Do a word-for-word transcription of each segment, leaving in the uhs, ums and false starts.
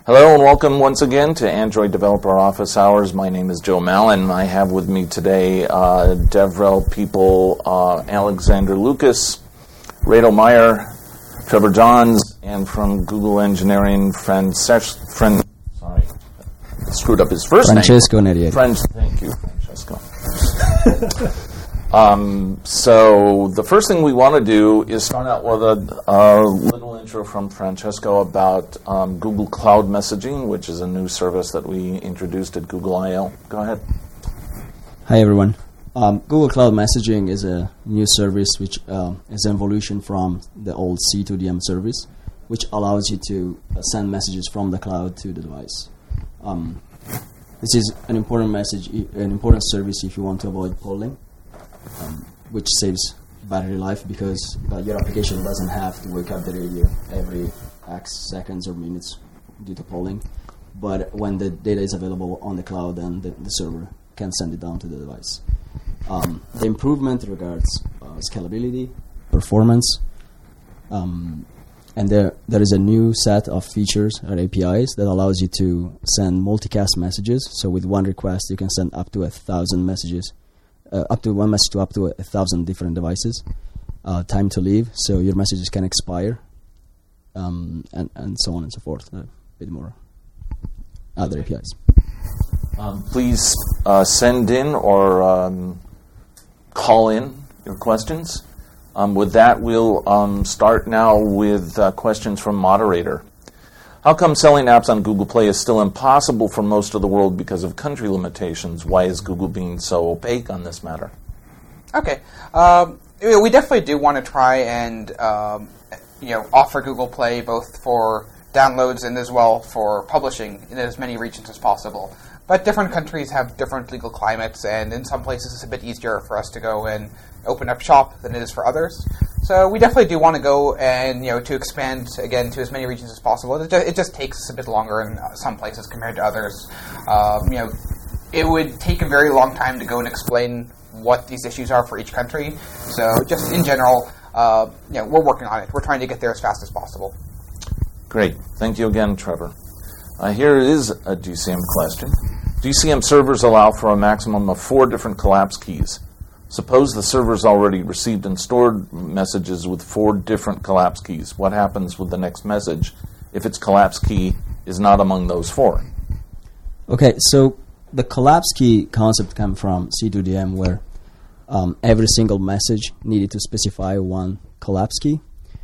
Hello and welcome once again to Android Developer Office Hours. My name is Joe Mallon. I have with me today uh, DevRel people uh, Alexander Lucas, Rado Meyer, Trevor Johns, and from Google Engineering, Frances- Fran- sorry, screwed up his first Francesco name. Nerieri. Fran- thank you, Francesco. Um, so the first thing we want to do is start out with a, a little intro from Francesco about um, Google Cloud Messaging, which is a new service that we introduced at Google I O. Go ahead. Hi, everyone. Um, Google Cloud Messaging is a new service which uh, is an evolution from the old C two D M service, which allows you to uh, send messages from the cloud to the device. Um, this is an important message, an important service if you want to avoid polling. Um, which saves battery life because uh, your application doesn't have to wake up the radio every X seconds or minutes due to polling. But when the data is available on the cloud, then the, the server can send it down to the device. Um, the improvement regards uh, scalability, performance, um, and there there is a new set of features or A P Is that allows you to send multicast messages. So with one request, you can send up to a thousand messages. Uh, up to one message to up to a, a thousand different devices. Uh, time to leave, so your messages can expire, um, and, and so on and so forth. A bit more other A P Is. Um, please uh, send in or um, call in your questions. Um, with that, we'll um, start now with uh, questions from moderator. How come selling apps on Google Play is still impossible for most of the world because of country limitations? Why is Google being so opaque on this matter? Okay. Um, we definitely do want to try and um, you know, offer Google Play both for downloads and as well for publishing in as many regions as possible. But different countries have different legal climates, and in some places it's a bit easier for us to go and open up shop than it is for others. So we definitely do want to go and, you know, to expand, again, to as many regions as possible. It just, it just takes us a bit longer in some places compared to others. Um, you know, it would take a very long time to go and explain what these issues are for each country. So just in general, uh, you know, we're working on it. We're trying to get there as fast as possible. Great. Thank you again, Trevor. Uh, here is a G C M question. G C M servers allow for a maximum of four different collapse keys. Suppose the server's already received and stored messages with four different collapse keys. What happens with the next message if its collapse key is not among those four? Okay, so the collapse key concept comes from C two D M, where um, every single message needed to specify one collapse key.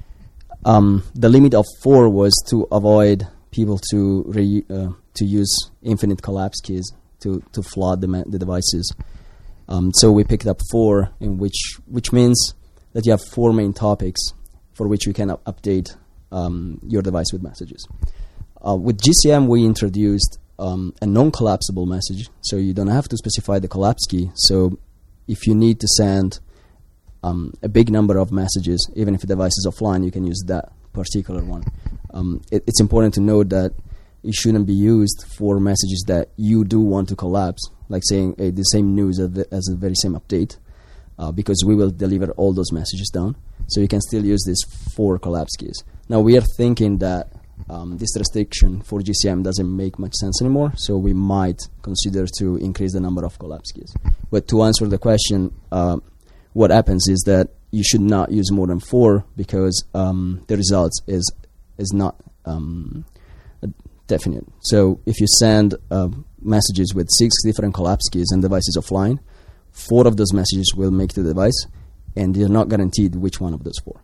Um, the limit of four was to avoid people to re, uh, to use infinite collapse keys to, to flood the, ma- the devices. Um, so we picked up four, in which which means that you have four main topics for which you can up- update um, your device with messages. Uh, with G C M, we introduced um, a non-collapsible message, so you don't have to specify the collapse key. So if you need to send um, a big number of messages, even if the device is offline, you can use that particular one. Um, it, it's important to note that it shouldn't be used for messages that you do want to collapse, like saying uh, the same news as the, as the very same update, uh, because we will deliver all those messages down. So you can still use these four collapse keys. Now, we are thinking that um, this restriction for G C M doesn't make much sense anymore, so we might consider to increase the number of collapse keys. But to answer the question, uh, what happens is that you should not use more than four because um, the results is is not um, definite. So if you send uh, messages with six different collapse keys and the device is offline, four of those messages will make the device, and you're not guaranteed which one of those four.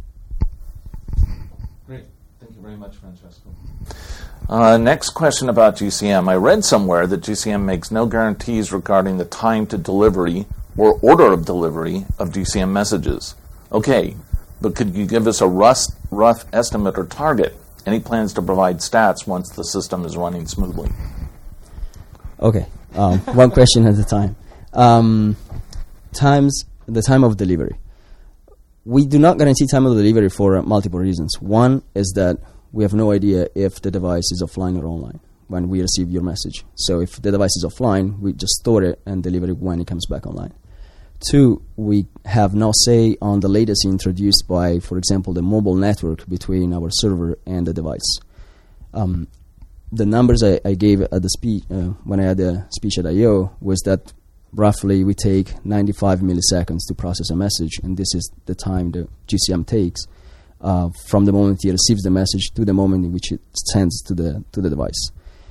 Great. Thank you very much, Francesco. Uh, next question about G C M. I read somewhere that G C M makes no guarantees regarding the time to delivery or order of delivery of G C M messages. Okay, but could you give us a rough, rough estimate or target? Any plans to provide stats once the system is running smoothly? Okay, um, one question at a time. Um, times, the time of delivery. We do not guarantee time of delivery for uh, multiple reasons. One is that we have no idea if the device is offline or online when we receive your message. So if the device is offline, we just store it and deliver it when it comes back online. Two, we have no say on the latency introduced by, for example, the mobile network between our server and the device. Um, the numbers I, I gave at the speech uh, when I had the speech at I O was that roughly we take ninety-five milliseconds to process a message, and this is the time the G C M takes uh, from the moment it receives the message to the moment in which it sends to the to the device.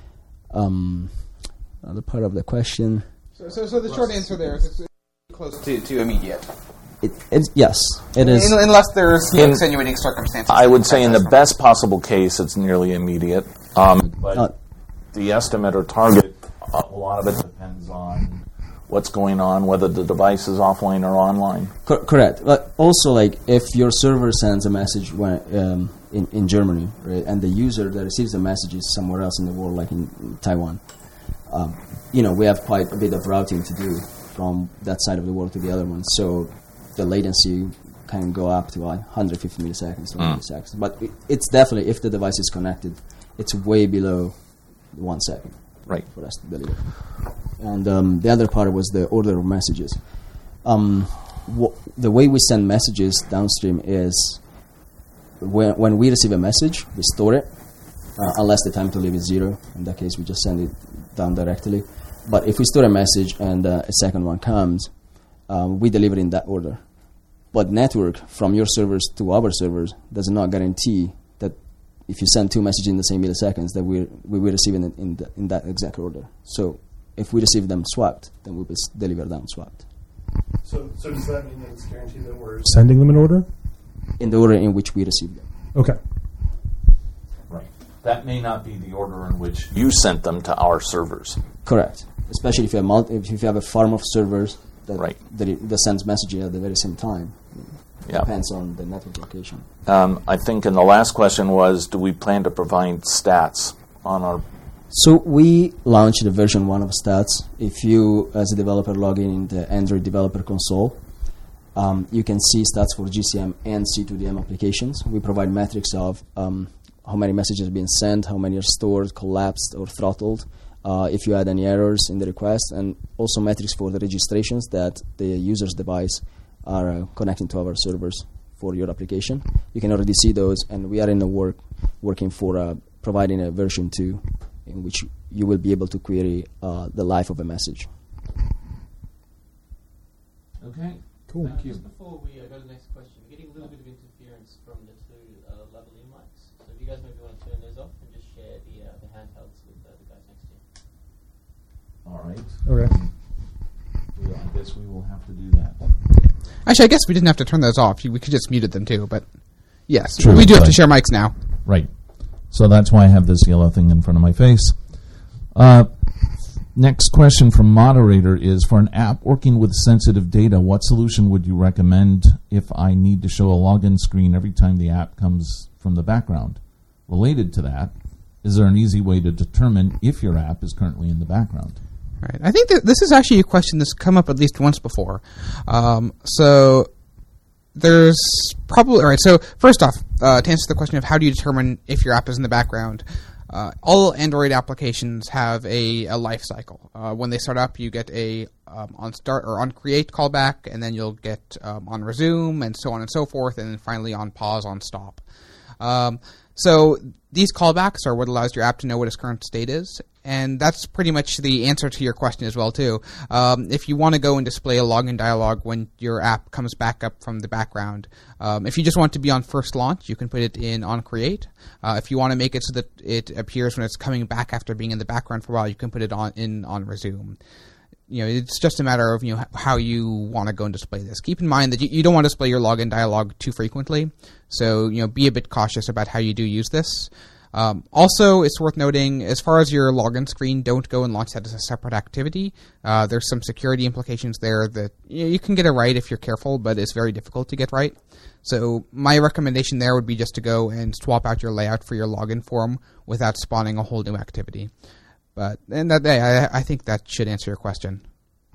Um, other part of the question. So, so, so the short answer there is it's close to, to immediate. It, it's, yes, it is. In, unless there's In, extenuating circumstances. I would say in the best possible case, it's nearly immediate. Um, but Uh, the estimate or target, uh, a lot of it depends on what's going on, whether the device is offline or online. Cor- correct. But also, like, if your server sends a message when, um, in, in Germany, right, and the user that receives the message is somewhere else in the world, like in, in Taiwan, um, you know, we have quite a bit of routing to do from that side of the world to the other one. So the latency can go up to like one hundred fifty milliseconds to Mm. milliseconds. But it, it's definitely, if the device is connected, it's way below one second Right. for us to deliver. And um, the other part was the order of messages. Um, wh- the way we send messages downstream is when, when we receive a message, we store it, uh, unless the time to live is zero. In that case, we just send it down directly. But if we store a message and uh, a second one comes, um, we deliver in that order. But network from your servers to our servers does not guarantee that if you send two messages in the same milliseconds, that we we will receive it in in, the, in that exact order. So if we receive them swapped, then we will s- deliver them swapped. So, so does that mean that it's guaranteed that we're sending them in order? In the order in which we receive them. Okay. Right. That may not be the order in which you sent them to our servers. Correct. Especially if you have multi- if you have a farm of servers that Right. that, it, that sends messages at the very same time. Yeah. Depends on the network location. Um, I think in the last question was, do we plan to provide stats on our... So we launched the version one of Stats. If you, as a developer, log in in the Android Developer Console, um, you can see stats for G C M and C two D M applications. We provide metrics of um, how many messages have been sent, how many are stored, collapsed, or throttled, uh, if you had any errors in the request, and also metrics for the registrations that the user's device are uh, connecting to our servers for your application. You can already see those, and we are in the work working for uh, providing a version two in which you will be able to query uh, the life of a message. Okay. Cool. Thank you. Just before we uh, go to the next question, we're getting a little bit of interference from the two uh, lavalier mics. So if you guys maybe want to turn those off and just share the, uh, the handhelds with uh, the guys next to you. All right. Okay. We, I guess we will have to do that. Actually, I guess we didn't have to turn those off. We could just muted them too, but yes, True, we do have to right. share mics now. Right. So that's why I have this yellow thing in front of my face. Uh, next question from moderator is, for an app working with sensitive data, what solution would you recommend if I need to show a login screen every time the app comes from the background? Related to that, is there an easy way to determine if your app is currently in the background? Right. I think that this is actually a question that's come up at least once before. Um, so there's probably all right. So first off, uh, to answer the question of how do you determine if your app is in the background, uh, all Android applications have a, a life cycle. Uh, when they start up, you get a um, on start or on create callback, and then you'll get um, on resume, and so on and so forth, and then finally on pause, on stop. Um, so these callbacks are what allows your app to know what its current state is, and that's pretty much the answer to your question as well, too. Um, if you want to go and display a login dialog when your app comes back up from the background, um, if you just want to be on first launch, you can put it in on create. Uh, if you want to make it so that it appears when it's coming back after being in the background for a while, you can put it on in on resume. You know, it's just a matter of, you know, how you want to go and display this. Keep in mind that you, you don't want to display your login dialog too frequently, so, you know, be a bit cautious about how you do use this. Um, also, it's worth noting, as far as your login screen, don't go and launch that as a separate activity. Uh, there's some security implications there that, you know, you can get it right if you're careful, but it's very difficult to get right. So my recommendation there would be just to go and swap out your layout for your login form without spawning a whole new activity. But and that I, I think that should answer your question.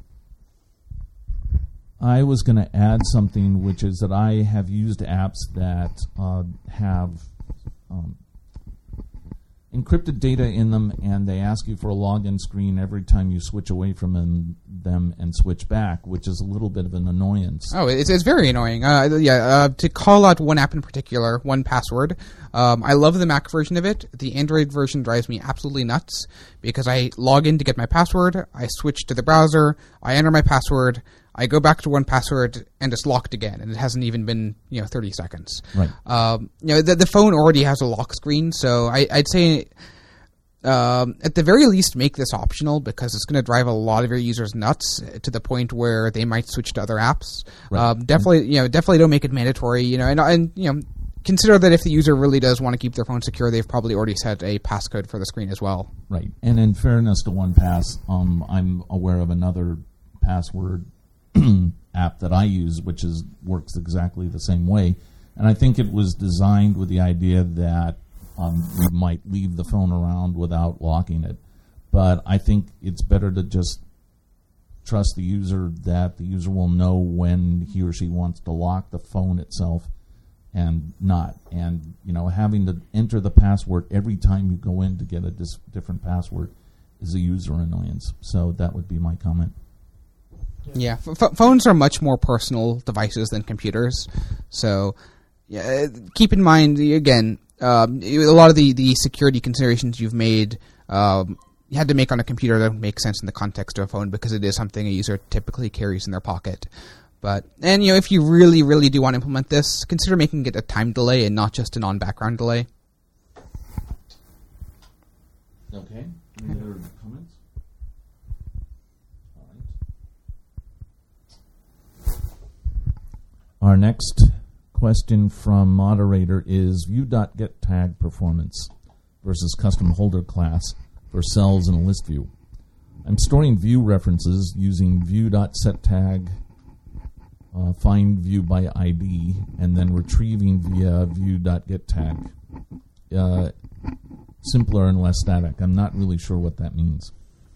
I was going to add something, which is that I have used apps that uh, have um, encrypted data in them, and they ask you for a login screen every time you switch away from them, them and switch back, which is a little bit of an annoyance. Oh, it's, it's very annoying. Uh, yeah, uh, to call out one app in particular, one password. Um, I love the Mac version of it. The Android version drives me absolutely nuts because I log in to get my password, I switch to the browser, I enter my password, I go back to one password, and it's locked again, and it hasn't even been, you know, thirty seconds. Right. Um, you know, the, the phone already has a lock screen, so I, I'd say, um, at the very least, make this optional because it's going to drive a lot of your users nuts to the point where they might switch to other apps. Right. Um, definitely, you know, definitely don't make it mandatory. You know, and, and you know, consider that if the user really does want to keep their phone secure, they've probably already set a passcode for the screen as well. Right. And in fairness to one pass, um, I'm aware of another password app that I use, which is works exactly the same way. And I think it was designed with the idea that um, we might leave the phone around without locking it. But I think it's better to just trust the user that the user will know when he or she wants to lock the phone itself and not. And, you know, having to enter the password every time you go in to get a dis- different password is a user annoyance. So that would be my comment. Yeah, f- phones are much more personal devices than computers. So, yeah, keep in mind, again, um, a lot of the, the security considerations you've made, um, you had to make on a computer that make sense in the context of a phone because it is something a user typically carries in their pocket. But, and, you know, if you really, really do want to implement this, consider making it a time delay and not just an on-background delay. Okay. Any other comments? Our next question from moderator is View.getTag performance versus custom holder class for cells in a list view. I'm storing view references using View.setTag, uh, find view by I D, and then retrieving via View.getTag. Uh, simpler and less static. I'm not really sure what that means.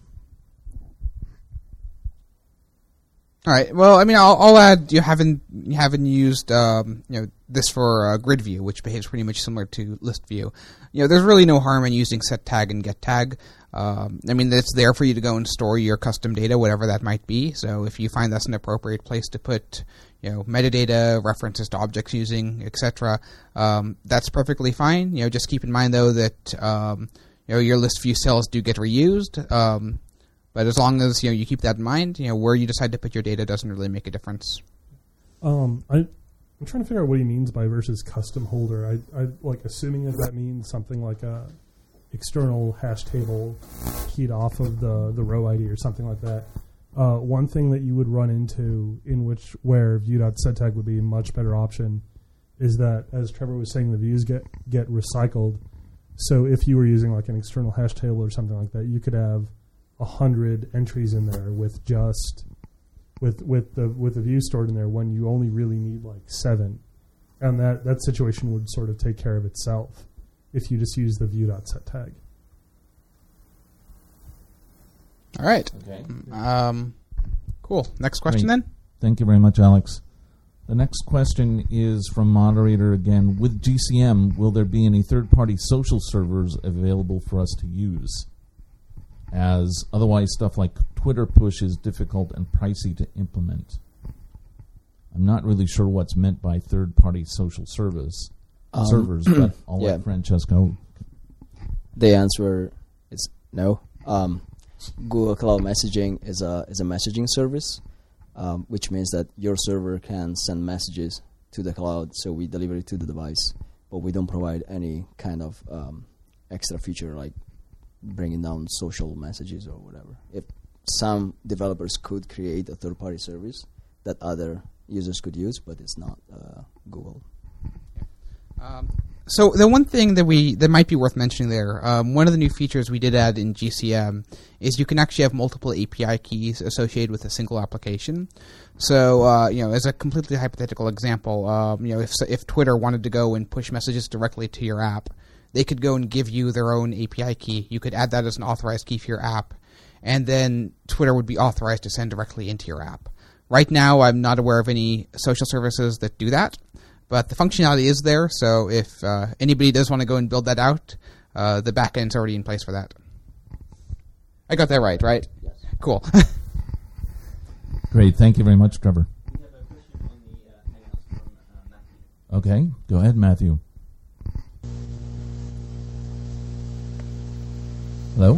All right. Well, I mean, I'll, I'll add you haven't you haven't used um, you know this for uh, grid view, which behaves pretty much similar to list view. You know, there's really no harm in using set tag and get tag. Um, I mean, it's there for you to go and store your custom data, whatever that might be. So if you find that's an appropriate place to put, you know, metadata, references to objects using, et cetera, um, that's perfectly fine. You know, just keep in mind though that um, you know your list view cells do get reused. Um, But as long as you know you keep that in mind, you know where you decide to put your data doesn't really make a difference. Um, I, I'm trying to figure out what he means by versus custom holder. I, I like assuming that that means something like a external hash table keyed off of the, the row I D or something like that. Uh, one thing that you would run into in which where view.setTag would be a much better option is that, as Trevor was saying, the views get get recycled. So if you were using like an external hash table or something like that, you could have a hundred entries in there with just with with the with the view stored in there when you only really need like seven, and that, that situation would sort of take care of itself if you just use the view.setTag. All right. Okay. Um, cool. Next question Great. then. Thank you very much, Alex. The next question is from moderator again. With G C M, will there be any third-party social servers available for us to use? As otherwise stuff like Twitter push is difficult and pricey to implement. I'm not really sure what's meant by third-party social service Um, servers, but I'll yeah. let Francesco. The answer is no. Um, Google Cloud Messaging is a is a messaging service, um, which means that your server can send messages to the cloud, so we deliver it to the device, but we don't provide any kind of um, extra feature like bringing down social messages or whatever. If some developers could create a third-party service that other users could use, but it's not uh, Google. Um, so the one thing that we that might be worth mentioning there, um, one of the new features we did add in G C M is you can actually have multiple A P I keys associated with a single application. So uh, you know, as a completely hypothetical example, um, you know, if if Twitter wanted to go and push messages directly to your app, they could go and give you their own A P I key. You could add that as an authorized key for your app, and then Twitter would be authorized to send directly into your app. Right now, I'm not aware of any social services that do that, but the functionality is there. So if uh, anybody does want to go and build that out, uh, the backend's already in place for that. I got that right, right? Yes. Cool. Great. Thank you very much, Trevor. We have a question on the uh, Hangouts from uh, Matthew. Okay. Go ahead, Matthew. Hello?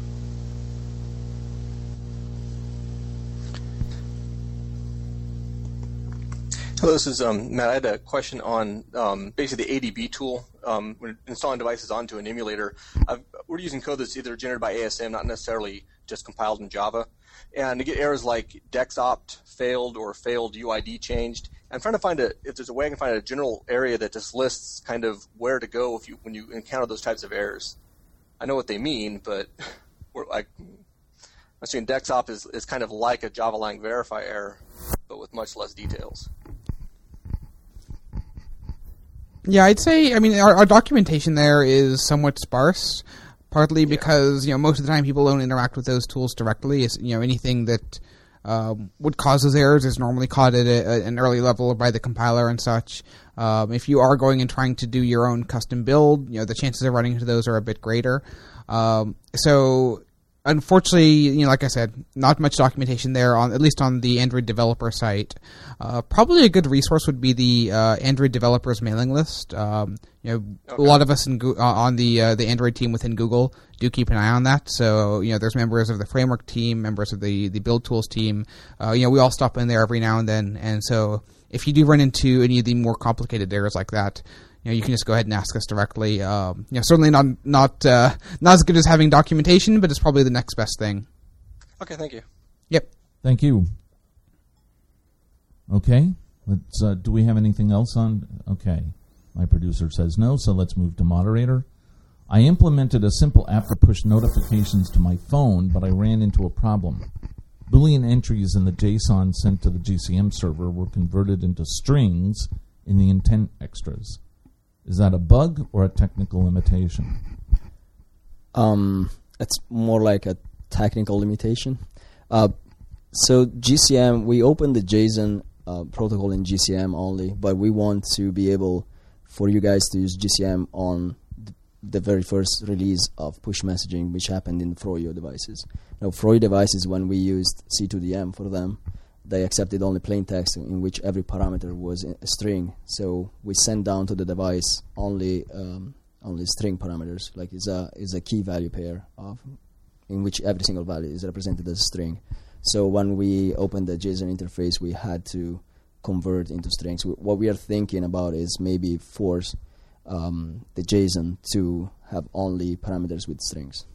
Hello, this is um, Matt. I had a question on um, basically the A D B tool. Um, when installing devices onto an emulator, I've, we're using code that's either generated by A S M, not necessarily just compiled in Java. And to get errors like dexopt failed or failed U I D changed, I'm trying to find a, if there's a way I can find a general area that just lists kind of where to go if you when you encounter those types of errors. I know what they mean, but we're like, I'm assuming dexopt is, is kind of like a Java lang verify error, but with much less details. Yeah, I'd say, I mean, our, our documentation there is somewhat sparse, partly because, you know, most of the time people don't interact with those tools directly. It's, you know, anything that um, would cause those errors is normally caught at a, a, an early level by the compiler and such. Um, if you are going and trying to do your own custom build, you know, the chances of running into those are a bit greater. Um, so... Unfortunately, you know, like I said, not much documentation there, on at least on the Android developer site. Uh, probably a good resource would be the uh, Android developers mailing list. Um, you know, okay. A lot of us in Go- uh, on the uh, the Android team within Google do keep an eye on that. So, you know, there's members of the framework team, members of the, the build tools team. Uh, you know, we all stop in there every now and then. And so, if you do run into any of the more complicated errors like that, you know, you can just go ahead and ask us directly. Um, you know, certainly not not uh, not as good as having documentation, but it's probably the next best thing. Okay, thank you. Yep. Thank you. Okay. Let's. Uh, do we have anything else on? Okay. My producer says no, so let's move to moderator. I implemented a simple app to push notifications to my phone, but I ran into a problem. Boolean entries in the JSON sent to the G C M server were converted into strings in the intent extras. Is that a bug or a technical limitation? Um, it's more like a technical limitation. Uh, so G C M, we opened the JSON uh, protocol in G C M only, but we want to be able for you guys to use G C M on th- the very first release of push messaging, which happened in Froyo devices. Now, Froyo devices, when we used C two D M for them, they accepted only plain text in which every parameter was a string. So we send down to the device only um, only string parameters, like is a is a key value pair of in which every single value is represented as a string. So when we opened the JSON interface, we had to convert into strings. What we are thinking about is maybe force um, the JSON to have only parameters with strings.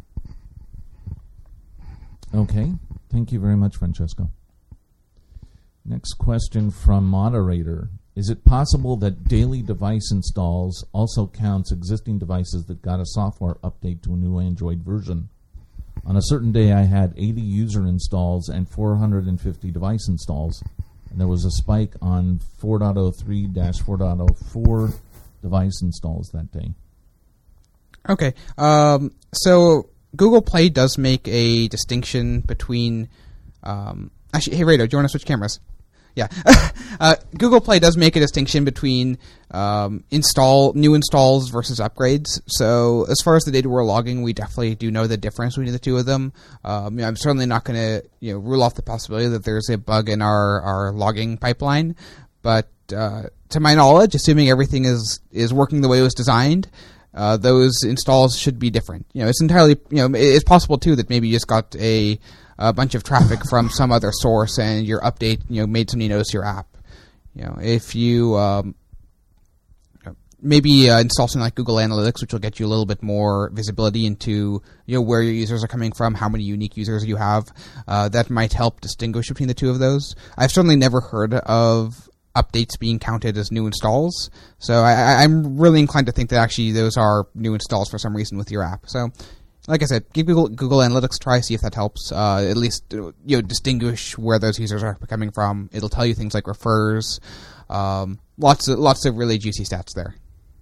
Okay. Thank you very much, Francesco. Next question from moderator. Is it possible that daily device installs also counts existing devices that got a software update to a new Android version? On a certain day, I had eighty user installs and four hundred fifty device installs, and there was a spike on four point oh three dash four point oh four device installs that day. Okay. Um, so Google Play does make a distinction between... Um, actually, hey, Rado, do you want to switch cameras? Yeah. uh, Google Play does make a distinction between um, install new installs versus upgrades. So as far as the data we're logging, we definitely do know the difference between the two of them. Um, you know, I'm certainly not going to you know rule off the possibility that there's a bug in our, our logging pipeline. But uh, to my knowledge, assuming everything is, is working the way it was designed, uh, those installs should be different. You know, it's entirely you know it's possible too that maybe you just got a a bunch of traffic from some other source, and your update, you know, made somebody notice your app. You know, if you um, maybe uh, install something like Google Analytics, which will get you a little bit more visibility into, you know, where your users are coming from, how many unique users you have. Uh, that might help distinguish between the two of those. I've certainly never heard of updates being counted as new installs, so I, I'm really inclined to think that actually those are new installs for some reason with your app. So, like I said, give Google, Google Analytics a try, see if that helps. Uh, at least you know distinguish where those users are coming from. It'll tell you things like refers. Um, lots of lots of really juicy stats there.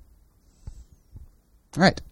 All right.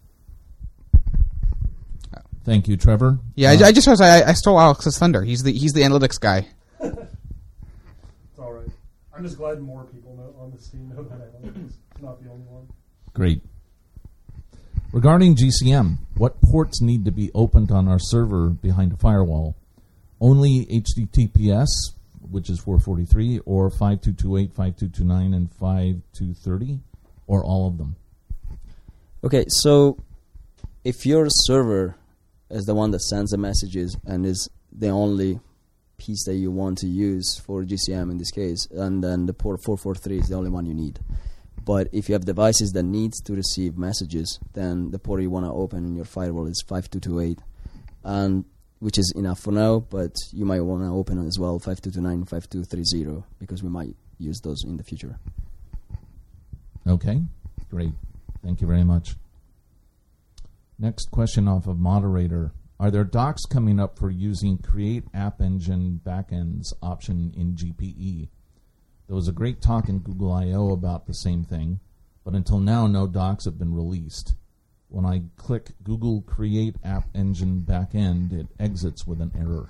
Thank you, Trevor. Yeah, uh, I, I just realized I, I stole Alex's thunder. He's the he's the analytics guy. It's all right. I'm just glad more people know on this team know that analytics. It's not the only one. Great. Regarding G C M, what ports need to be opened on our server behind a firewall? Only H T T P S, which is four forty-three, or five two two eight, five two two nine, and five two thirty, or all of them? Okay, so if your server is the one that sends the messages and is the only piece that you want to use for G C M in this case, and then the port four forty-three is the only one you need. But if you have devices that need to receive messages, then the port you want to open in your firewall is five two two eight, and which is enough for now, but you might want to open as well five two two nine, five two three zero, because we might use those in the future. Okay, great. Thank you very much. Next question off of moderator. Are there docs coming up for using Create App Engine Backends option in G P E? There was a great talk in Google I O about the same thing, but until now no docs have been released. When I click Google Create App Engine Backend, it exits with an error.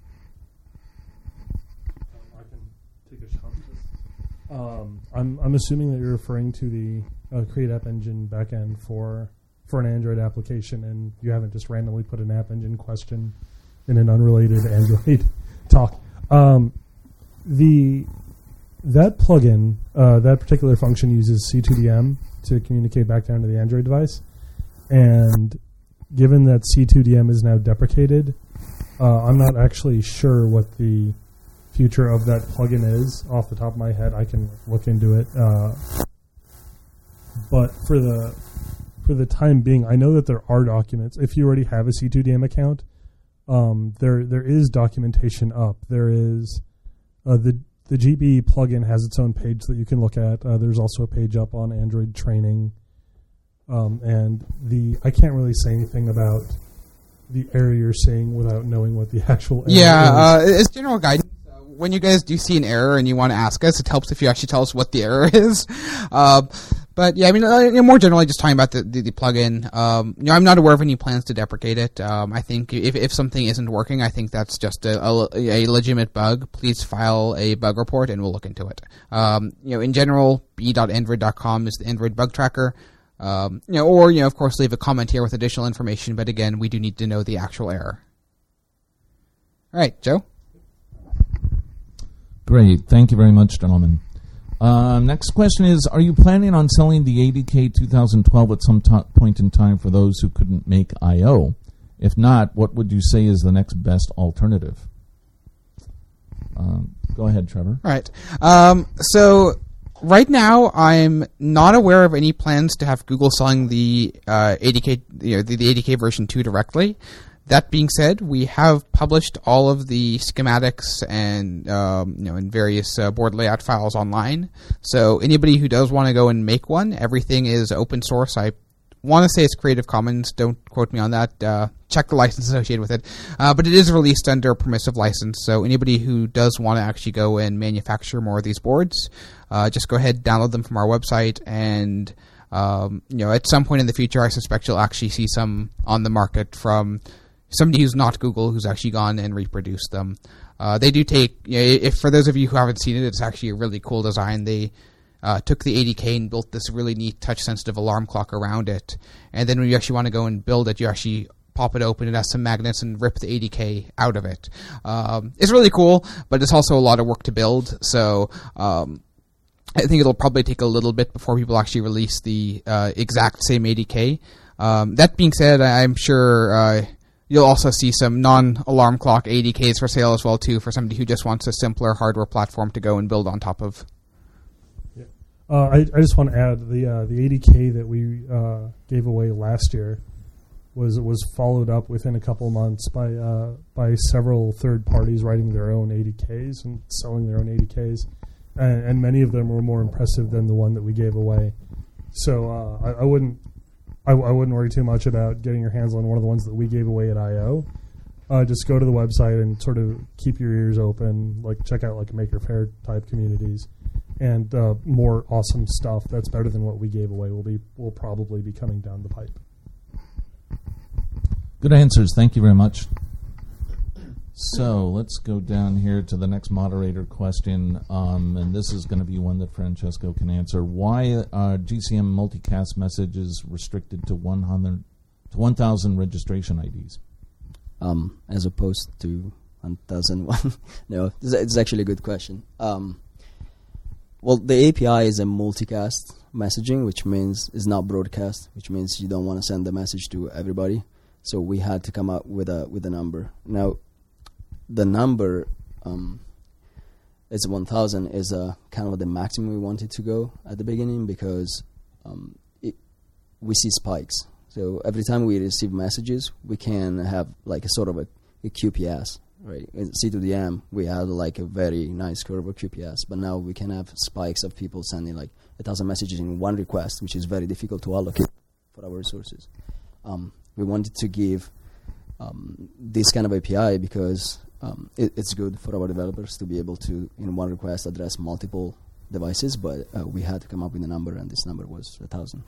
Um, I can take a shot at this. Um, I'm, I'm assuming that you're referring to the uh, Create App Engine backend for for an Android application, and you haven't just randomly put an App Engine question in an unrelated Android talk. Um, the that plugin, uh, that particular function uses C two D M to communicate back down to the Android device, and given that C two D M is now deprecated, uh, I'm not actually sure what the future of that plugin is. Off the top of my head, I can look into it. Uh, but for the for the time being, I know that there are documents. If you already have a C two D M account, um, there there is documentation up. There is uh, the the G B E plugin has its own page that you can look at. Uh, there's also a page up on Android training, um, and the I can't really say anything about the error you're seeing without knowing what the actual error Yeah, is. uh, as general guidance, uh, when you guys do see an error and you want to ask us, it helps if you actually tell us what the error is. Uh, but yeah, I mean, uh, more generally, just talking about the the, the plugin. Um, you know, I'm not aware of any plans to deprecate it. Um, I think if if something isn't working, I think that's just a, a, a legitimate bug. Please file a bug report, and we'll look into it. Um, you know, in general, b dot android dot com is the Android bug tracker. Um, you know, or you know, of course, leave a comment here with additional information. But again, we do need to know the actual error. All right, Joe. Great. Thank you very much, gentlemen. Uh, next question is, are you planning on selling the A D K twenty twelve at some t- point in time for those who couldn't make I O? If not, what would you say is the next best alternative? Um, go ahead, Trevor. All right. Um, so right now, I'm not aware of any plans to have Google selling the uh, A D K, you know, the, the A D K version two directly. That being said, we have published all of the schematics and um, you know, in various uh, board layout files online. So anybody who does want to go and make one, everything is open source. I want to say it's Creative Commons. Don't quote me on that. Uh, check the license associated with it. Uh, but it is released under a permissive license. So anybody who does want to actually go and manufacture more of these boards, uh, just go ahead, download them from our website, and um, you know, at some point in the future, I suspect you'll actually see some on the market from somebody who's not Google, who's actually gone and reproduced them. Uh, they do take, you know, if for those of you who haven't seen it, it's actually a really cool design. They uh, took the A D K and built this really neat touch-sensitive alarm clock around it. And then when you actually want to go and build it, you actually pop it open, it has some magnets, and rip the A D K out of it. Um, it's really cool, but it's also a lot of work to build. So um, I think it'll probably take a little bit before people actually release the uh, exact same A D K. Um, that being said, I'm sure Uh, you'll also see some non-alarm clock A D Ks for sale as well, too, for somebody who just wants a simpler hardware platform to go and build on top of. Yeah. Uh, I, I just want to add, the uh, the A D K that we uh, gave away last year was was followed up within a couple months by uh, by several third parties writing their own A D Ks and selling their own A D Ks, and, and many of them were more impressive than the one that we gave away. So uh, I, I wouldn't. I, I wouldn't worry too much about getting your hands on one of the ones that we gave away at I O. Uh, just go to the website and sort of keep your ears open, like check out like Maker Faire type communities, and uh, more awesome stuff that's better than what we gave away will be will probably be coming down the pipe. Good answers. Thank you very much. So let's go down here to the next moderator question, um, and this is going to be one that Francesco can answer. Why are G C M multicast messages restricted to one hundred to one thousand registration I Ds? Um, as opposed to one thousand one? No, it's, it's actually a good question. Um, well, the A P I is a multicast messaging, which means it's not broadcast, which means you don't want to send the message to everybody. So we had to come up with a with a number. Now, the number um, is one thousand is a kind of the maximum we wanted to go at the beginning because um, it, we see spikes. So every time we receive messages, we can have like a sort of a, a Q P S, right? In C two D M, we had like a very nice curve of Q P S, but now we can have spikes of people sending like a thousand messages in one request, which is very difficult to allocate for our resources. Um, we wanted to give um, this kind of A P I because um, it, it's good for our developers to be able to, in one request, address multiple devices, but uh, we had to come up with a number, and this number was a thousand.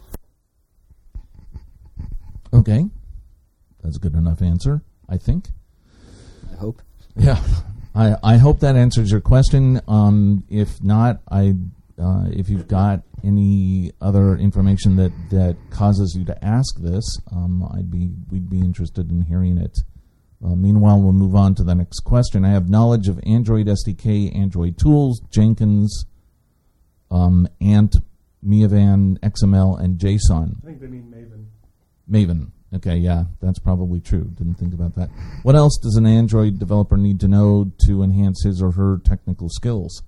Okay, that's a good enough answer, I think. I hope. Yeah, I I hope that answers your question. Um, if not, I uh, if you've got any other information that, that causes you to ask this, um, I'd be we'd be interested in hearing it. Uh, meanwhile, we'll move on to the next question. I have knowledge of Android S D K, Android tools, Jenkins, um, Ant, Miavan, X M L, and JSON. I think they mean Maven. Maven. Okay, yeah, that's probably true. Didn't think about that. What else does an Android developer need to know to enhance his or her technical skills?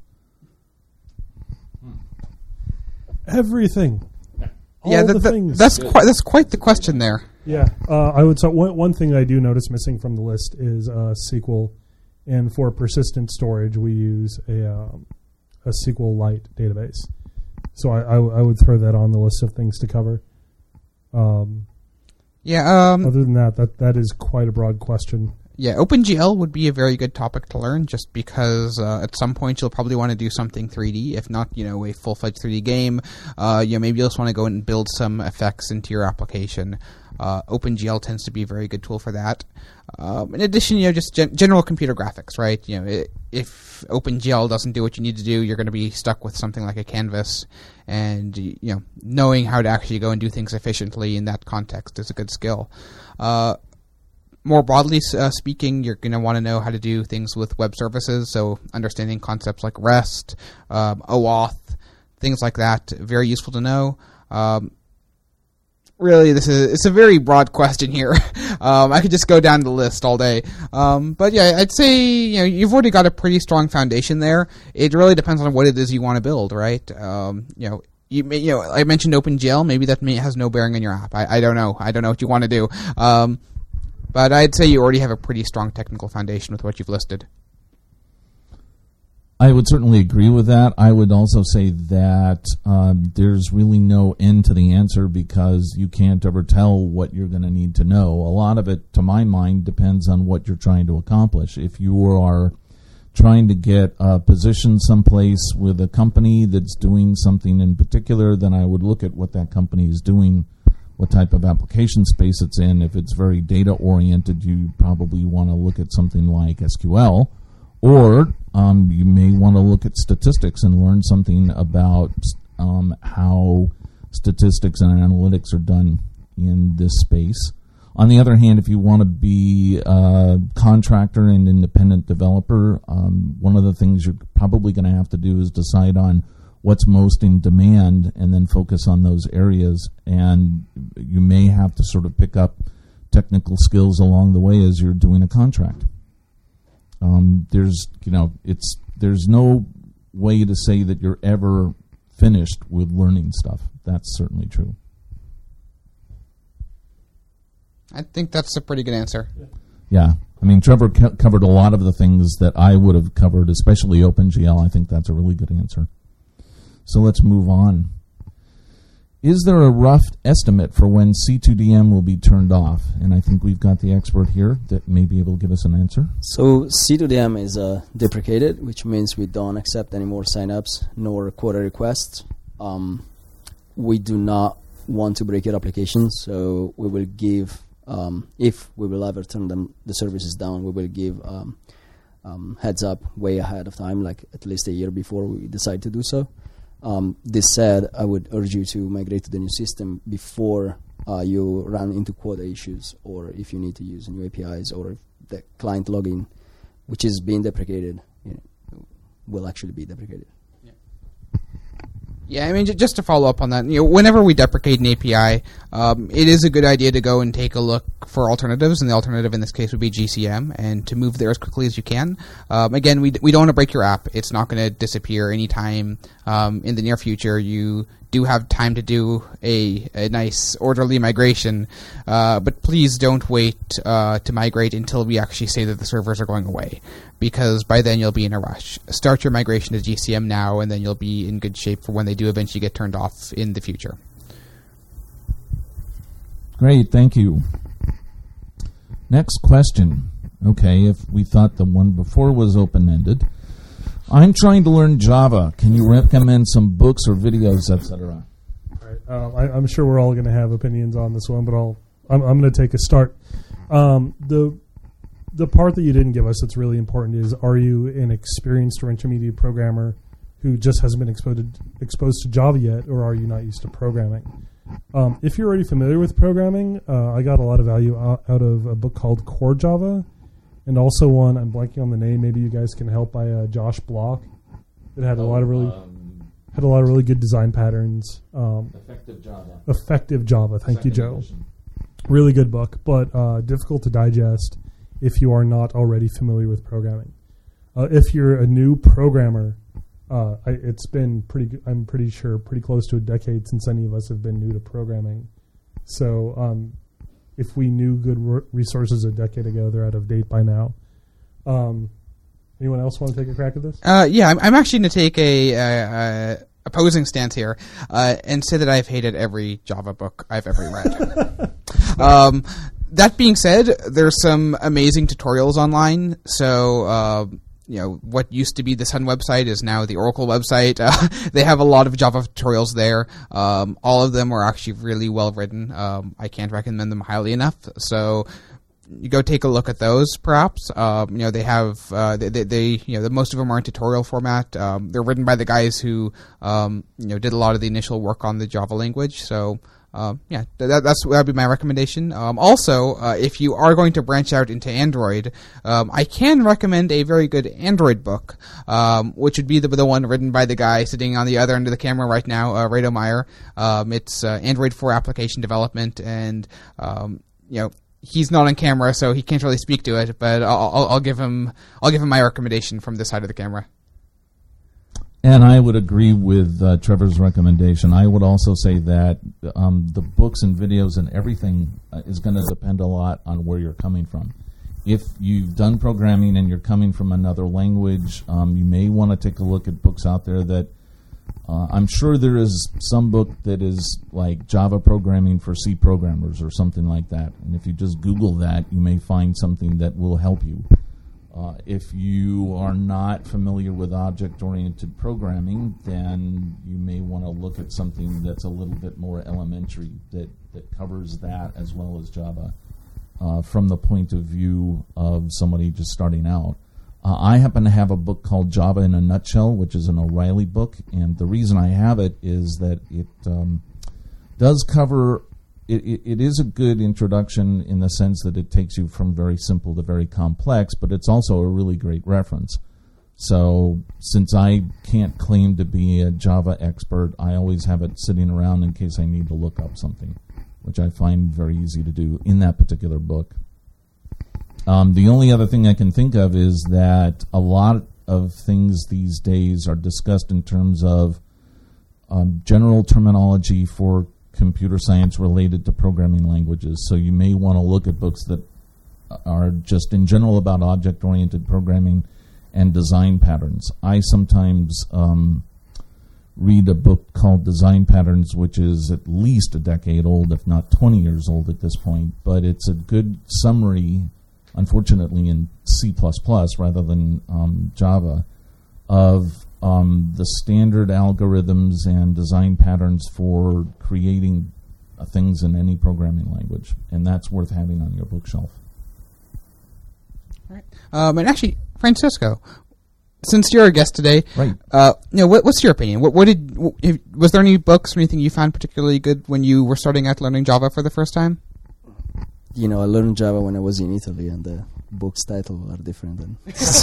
Everything. All yeah, the that, that, things. that's quite that's quite the question there. Yeah, uh, I would say one, one thing I do notice missing from the list is uh, S Q L, and for persistent storage, we use a um, a SQLite database. So I, I, I would throw that on the list of things to cover. Um, yeah. Um, other than that, that that is quite a broad question. Yeah, OpenGL would be a very good topic to learn, just because uh, at some point you'll probably want to do something three D, if not, you know, a full-fledged three D game. Uh, you know, maybe you'll just want to go and build some effects into your application. Uh, OpenGL tends to be a very good tool for that. Um, in addition, you know, just gen- general computer graphics, right? You know, it, if OpenGL doesn't do what you need to do, you're going to be stuck with something like a Canvas, and you know, knowing how to actually go and do things efficiently in that context is a good skill. Uh, More broadly uh, speaking, you're going to want to know how to do things with web services, so understanding concepts like REST, um, OAuth, things like that, very useful to know. Um, really, this is it's a very broad question here. um, I could just go down the list all day. Um, but yeah, I'd say you know you've already got a pretty strong foundation there. It really depends on what it is you want to build, right? Um, you know. You, may, you know, I mentioned OpenGL. Maybe that may, has no bearing on your app. I, I don't know. I don't know what you want to do. Um, But I'd say you already have a pretty strong technical foundation with what you've listed. I would certainly agree with that. I would also say that um, there's really no end to the answer because you can't ever tell what you're going to need to know. A lot of it, to my mind, depends on what you're trying to accomplish. If you are trying to get a position someplace with a company that's doing something in particular, then I would look at what that company is doing, what type of application space it's in. If it's very data-oriented, you probably want to look at something like S Q L, or um, you may want to look at statistics and learn something about um, how statistics and analytics are done in this space. On the other hand, if you want to be a contractor and independent developer, um, one of the things you're probably going to have to do is decide on what's most in demand and then focus on those areas. And you may have to sort of pick up technical skills along the way as you're doing a contract. Um, there's, you know, it's there's no way to say that you're ever finished with learning stuff. That's certainly true. I think that's a pretty good answer. Yeah. I mean, Trevor co- covered a lot of the things that I would have covered, especially OpenGL. I think that's a really good answer. So let's move on. Is there a rough estimate for when C two D M will be turned off? And I think we've got the expert here that may be able to give us an answer. So C two D M is uh, deprecated, which means we don't accept any more signups nor query requests. Um, we do not want to break your application, so we will give Um, if we will ever turn them the services down, we will give um, um, heads up way ahead of time, like at least a year before we decide to do so. Um, this said, I would urge you to migrate to the new system before uh, you run into quota issues, or if you need to use new A P Is, or if the client login, which is being deprecated, you know, will actually be deprecated. Yeah, I mean, j- just to follow up on that, you know, whenever we deprecate an A P I, um, it is a good idea to go and take a look for alternatives, and the alternative in this case would be G C M, and to move there as quickly as you can. Um, again, we d- we don't want to break your app. It's not going to disappear anytime um, in the near future. You do have time to do a, a nice orderly migration, uh, but please don't wait uh, to migrate until we actually say that the servers are going away, because by then you'll be in a rush. Start your migration to G C M now, and then you'll be in good shape for when they do eventually get turned off in the future. Great, thank you. Next question. Okay, if we thought the one before was open-ended. I'm trying to learn Java. Can you recommend some books or videos, et cetera? Right. Um, I, I'm sure we're all going to have opinions on this one, but I'll, I'm, I'm going to take a start. Um, the the part that you didn't give us that's really important is, are you an experienced or intermediate programmer who just hasn't been exposed to, exposed to Java yet, or are you not used to programming? Um, if you're already familiar with programming, uh, I got a lot of value out, out of a book called Core Java, and also one, I'm blanking on the name, maybe you guys can help, by uh, Josh Block. It had a lot of really Um, had a lot of really good design patterns. Um, Effective Java. Effective Java, thank you, Second Joe. edition. Really good book, but uh, difficult to digest if you are not already familiar with programming. Uh, if you're a new programmer, uh, I, it's been pretty. G- I'm pretty sure pretty close to a decade since any of us have been new to programming. So, um, if we knew good r- resources a decade ago, they're out of date by now. Um, anyone else want to take a crack at this? Uh, yeah, I'm, I'm actually going to take a, a, a opposing stance here uh, and say that I've hated every Java book I've ever read. um, that being said, there's some amazing tutorials online. So, uh, you know, what used to be the Sun website is now the Oracle website. Uh, they have a lot of Java tutorials there. Um, all of them are actually really well written. Um, I can't recommend them highly enough. So, you go take a look at those, perhaps. Um, you know, they have uh, they, they, they you know the most of them are in tutorial format. Um, they're written by the guys who um, you know did a lot of the initial work on the Java language. So um, yeah, that that's that'd be my recommendation. Um, also, uh, if you are going to branch out into Android, um, I can recommend a very good Android book, um, which would be the the one written by the guy sitting on the other end of the camera right now, uh, Rado Meyer. Um, it's uh, Android for Application Development, and um, you know. He's not on camera, so he can't really speak to it. But I'll, I'll, I'll give him, I'll give him my recommendation from this side of the camera. And I would agree with uh, Trevor's recommendation. I would also say that um, the books and videos and everything uh, is going to depend a lot on where you're coming from. If you've done programming and you're coming from another language, um, you may want to take a look at books out there that Uh, I'm sure there is some book that is like Java programming for C programmers or something like that. And if you just Google that, you may find something that will help you. Uh, if you are not familiar with object-oriented programming, then you may want to look at something that's a little bit more elementary that, that covers that as well as Java uh, from the point of view of somebody just starting out. Uh, I happen to have a book called Java in a Nutshell, which is an O'Reilly book, and the reason I have it is that it um, does cover, it, it, it is a good introduction in the sense that it takes you from very simple to very complex, but it's also a really great reference. So since I can't claim to be a Java expert, I always have it sitting around in case I need to look up something, which I find very easy to do in that particular book. Um, the only other thing I can think of is that a lot of things these days are discussed in terms of um, general terminology for computer science related to programming languages. So you may want to look at books that are just in general about object-oriented programming and design patterns. I sometimes um, read a book called Design Patterns, which is at least a decade old, if not twenty years old at this point, but it's a good summary, unfortunately in C plus plus rather than um, Java, of um, the standard algorithms and design patterns for creating uh, things in any programming language, and that's worth having on your bookshelf. All right. Um, and actually, Francisco, since you're a guest today, right? Uh, you know, what, what's your opinion? What, what did w- if, was there any books or anything you found particularly good when you were starting out learning Java for the first time? You know, I learned Java when I was in Italy, and the books' titles are different. Than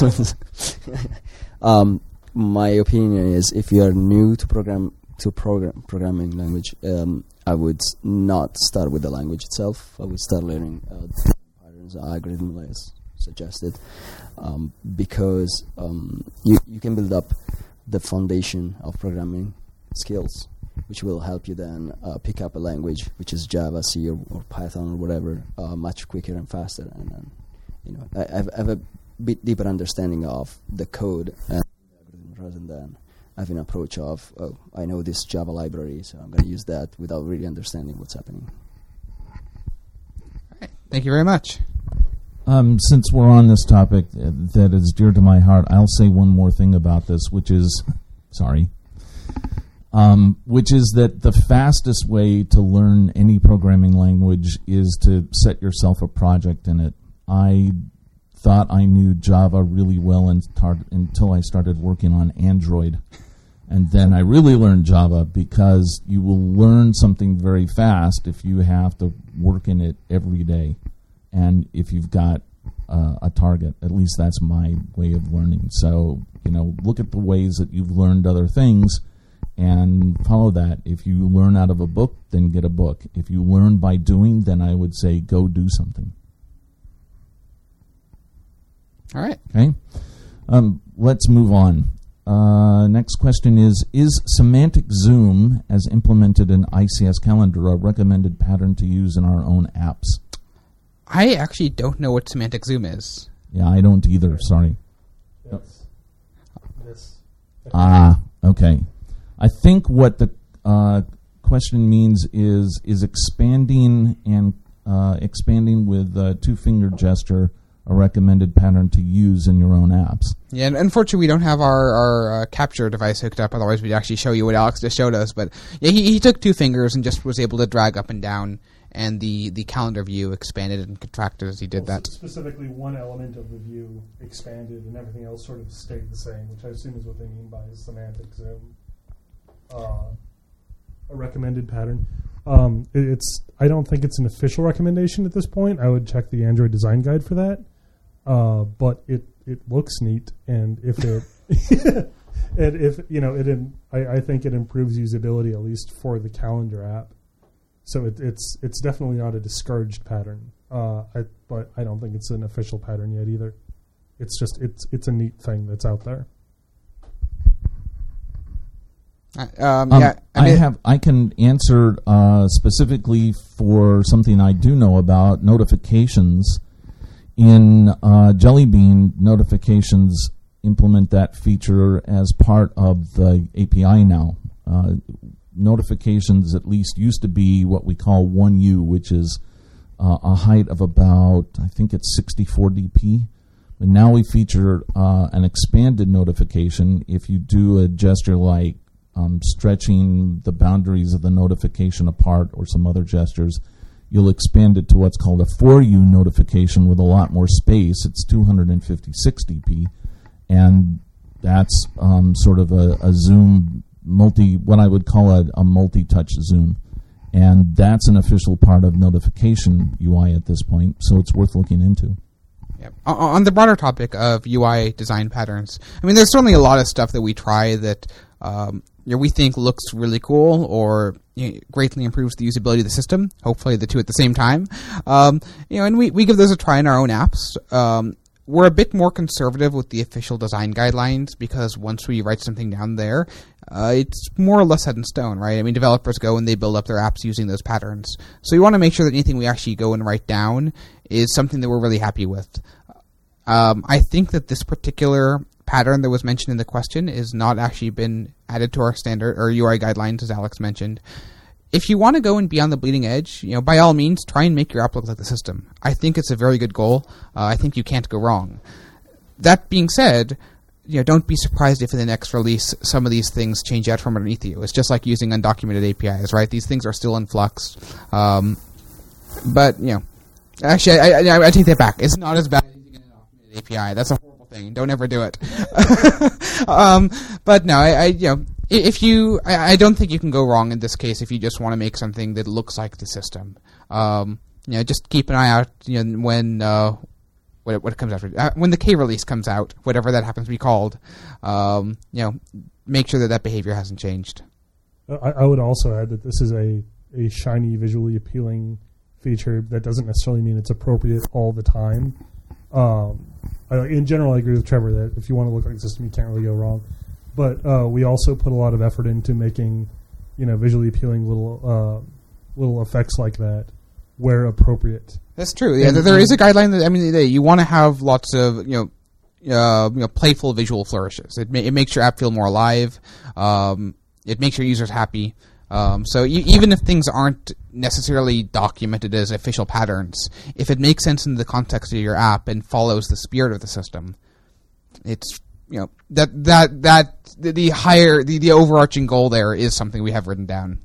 um, my opinion is, if you are new to program to program programming language, um, I would not start with the language itself. I would start learning uh, patterns, algorithms, as suggested, um, because um, you you can build up the foundation of programming skills, which will help you then uh, pick up a language, which is Java, C, or, or Python, or whatever, uh, much quicker and faster. And then, you know, I, I've, I have a bit deeper understanding of the code and the algorithm rather than having an approach of, oh, I know this Java library, so I'm going to use that without really understanding what's happening. All right. Thank you very much. Um, since we're on this topic uh, that is dear to my heart, I'll say one more thing about this, which is, sorry, um, which is that the fastest way to learn any programming language is to set yourself a project in it. I thought I knew Java really well in tar- until I started working on Android. And then I really learned Java, because you will learn something very fast if you have to work in it every day. And if you've got uh, a target, at least that's my way of learning. So, you know, look at the ways that you've learned other things and follow that. If you learn out of a book, then get a book. If you learn by doing, then I would say go do something. All right. Okay. Um, let's move on. Uh, next question is, is semantic zoom, as implemented in I C S Calendar, a recommended pattern to use in our own apps? I actually don't know what semantic zoom is. Yeah, I don't either. Sorry. Yes. This. Ah, okay. I think what the uh, question means is is expanding and uh, expanding with a two-finger gesture a recommended pattern to use in your own apps. Yeah, and unfortunately we don't have our, our uh, capture device hooked up, otherwise we'd actually show you what Alex just showed us. But yeah, he, he took two fingers and just was able to drag up and down, and the, the calendar view expanded and contracted as he did well, that. Specifically, one element of the view expanded and everything else sort of stayed the same, which I assume is what they mean by semantic zoom. Uh, a recommended pattern. Um, it, it's I don't think it's an official recommendation at this point. I would check the Android design guide for that. Uh, but it, it looks neat, and if it and if you know it, in, I, I think it improves usability, at least for the calendar app. So it, it's it's definitely not a discouraged pattern. Uh, I, but I don't think it's an official pattern yet either. It's just it's it's a neat thing that's out there. Uh, um, Um, yeah, I, I mean, have. I can answer uh, specifically for something I do know about notifications. In uh, Jelly Bean, notifications implement that feature as part of the A P I now. Uh, notifications at least used to be what we call one U, which is uh, a height of about, I think it's sixty-four D P. But now we feature uh, an expanded notification. If you do a gesture like um, stretching the boundaries of the notification apart or some other gestures, you'll expand it to what's called a four U notification with a lot more space. It's two fifty-six D P, and that's um, sort of a, a zoom multi, what I would call a, a multi-touch zoom, and that's an official part of notification U I at this point, so it's worth looking into. yeah. On, on the broader topic of U I design patterns, I mean, there's certainly a lot of stuff that we try that um, you know, we think looks really cool or you know, greatly improves the usability of the system. Hopefully, the two at the same time. Um, you know, and we, we give those a try in our own apps. Um, we're a bit more conservative with the official design guidelines because once we write something down there, uh, it's more or less set in stone, right? I mean, developers go and they build up their apps using those patterns. So we want to make sure that anything we actually go and write down is something that we're really happy with. Um, I think that this particular pattern that was mentioned in the question is not actually been added to our standard or U I guidelines, as Alex mentioned. If you want to go and be on the bleeding edge, you know, by all means, try and make your app look like the system. I think it's a very good goal. Uh, I think you can't go wrong. That being said, you know, don't be surprised if in the next release some of these things change out from underneath you. It's just like using undocumented A P Is, right? These things are still in flux. Um, but, you know, actually, I, I, I take that back. It's not as bad as using an undocumented A P I. That's a horrible thing. Don't ever do it. um, but no, I, I, you know, if you, I, I don't think you can go wrong in this case if you just want to make something that looks like the system. Um, you know, just keep an eye out, you know, when, uh, What, what comes after uh, when the K release comes out, whatever that happens to be called, um, you know, make sure that that behavior hasn't changed. I, I would also add that this is a, a shiny, visually appealing feature. That doesn't necessarily mean it's appropriate all the time. Um, I, in general, I agree with Trevor that if you want to look like a system, you can't really go wrong. But uh, we also put a lot of effort into making, you know, visually appealing little uh, little effects like that where appropriate. That's true. Yeah, there is a guideline that I mean, you want to have lots of you know, uh, you know, playful visual flourishes. It ma- it makes your app feel more alive. Um, it makes your users happy. Um, so you, even if things aren't necessarily documented as official patterns, if it makes sense in the context of your app and follows the spirit of the system, it's you know that that that the, the higher the, the overarching goal there is something we have written down.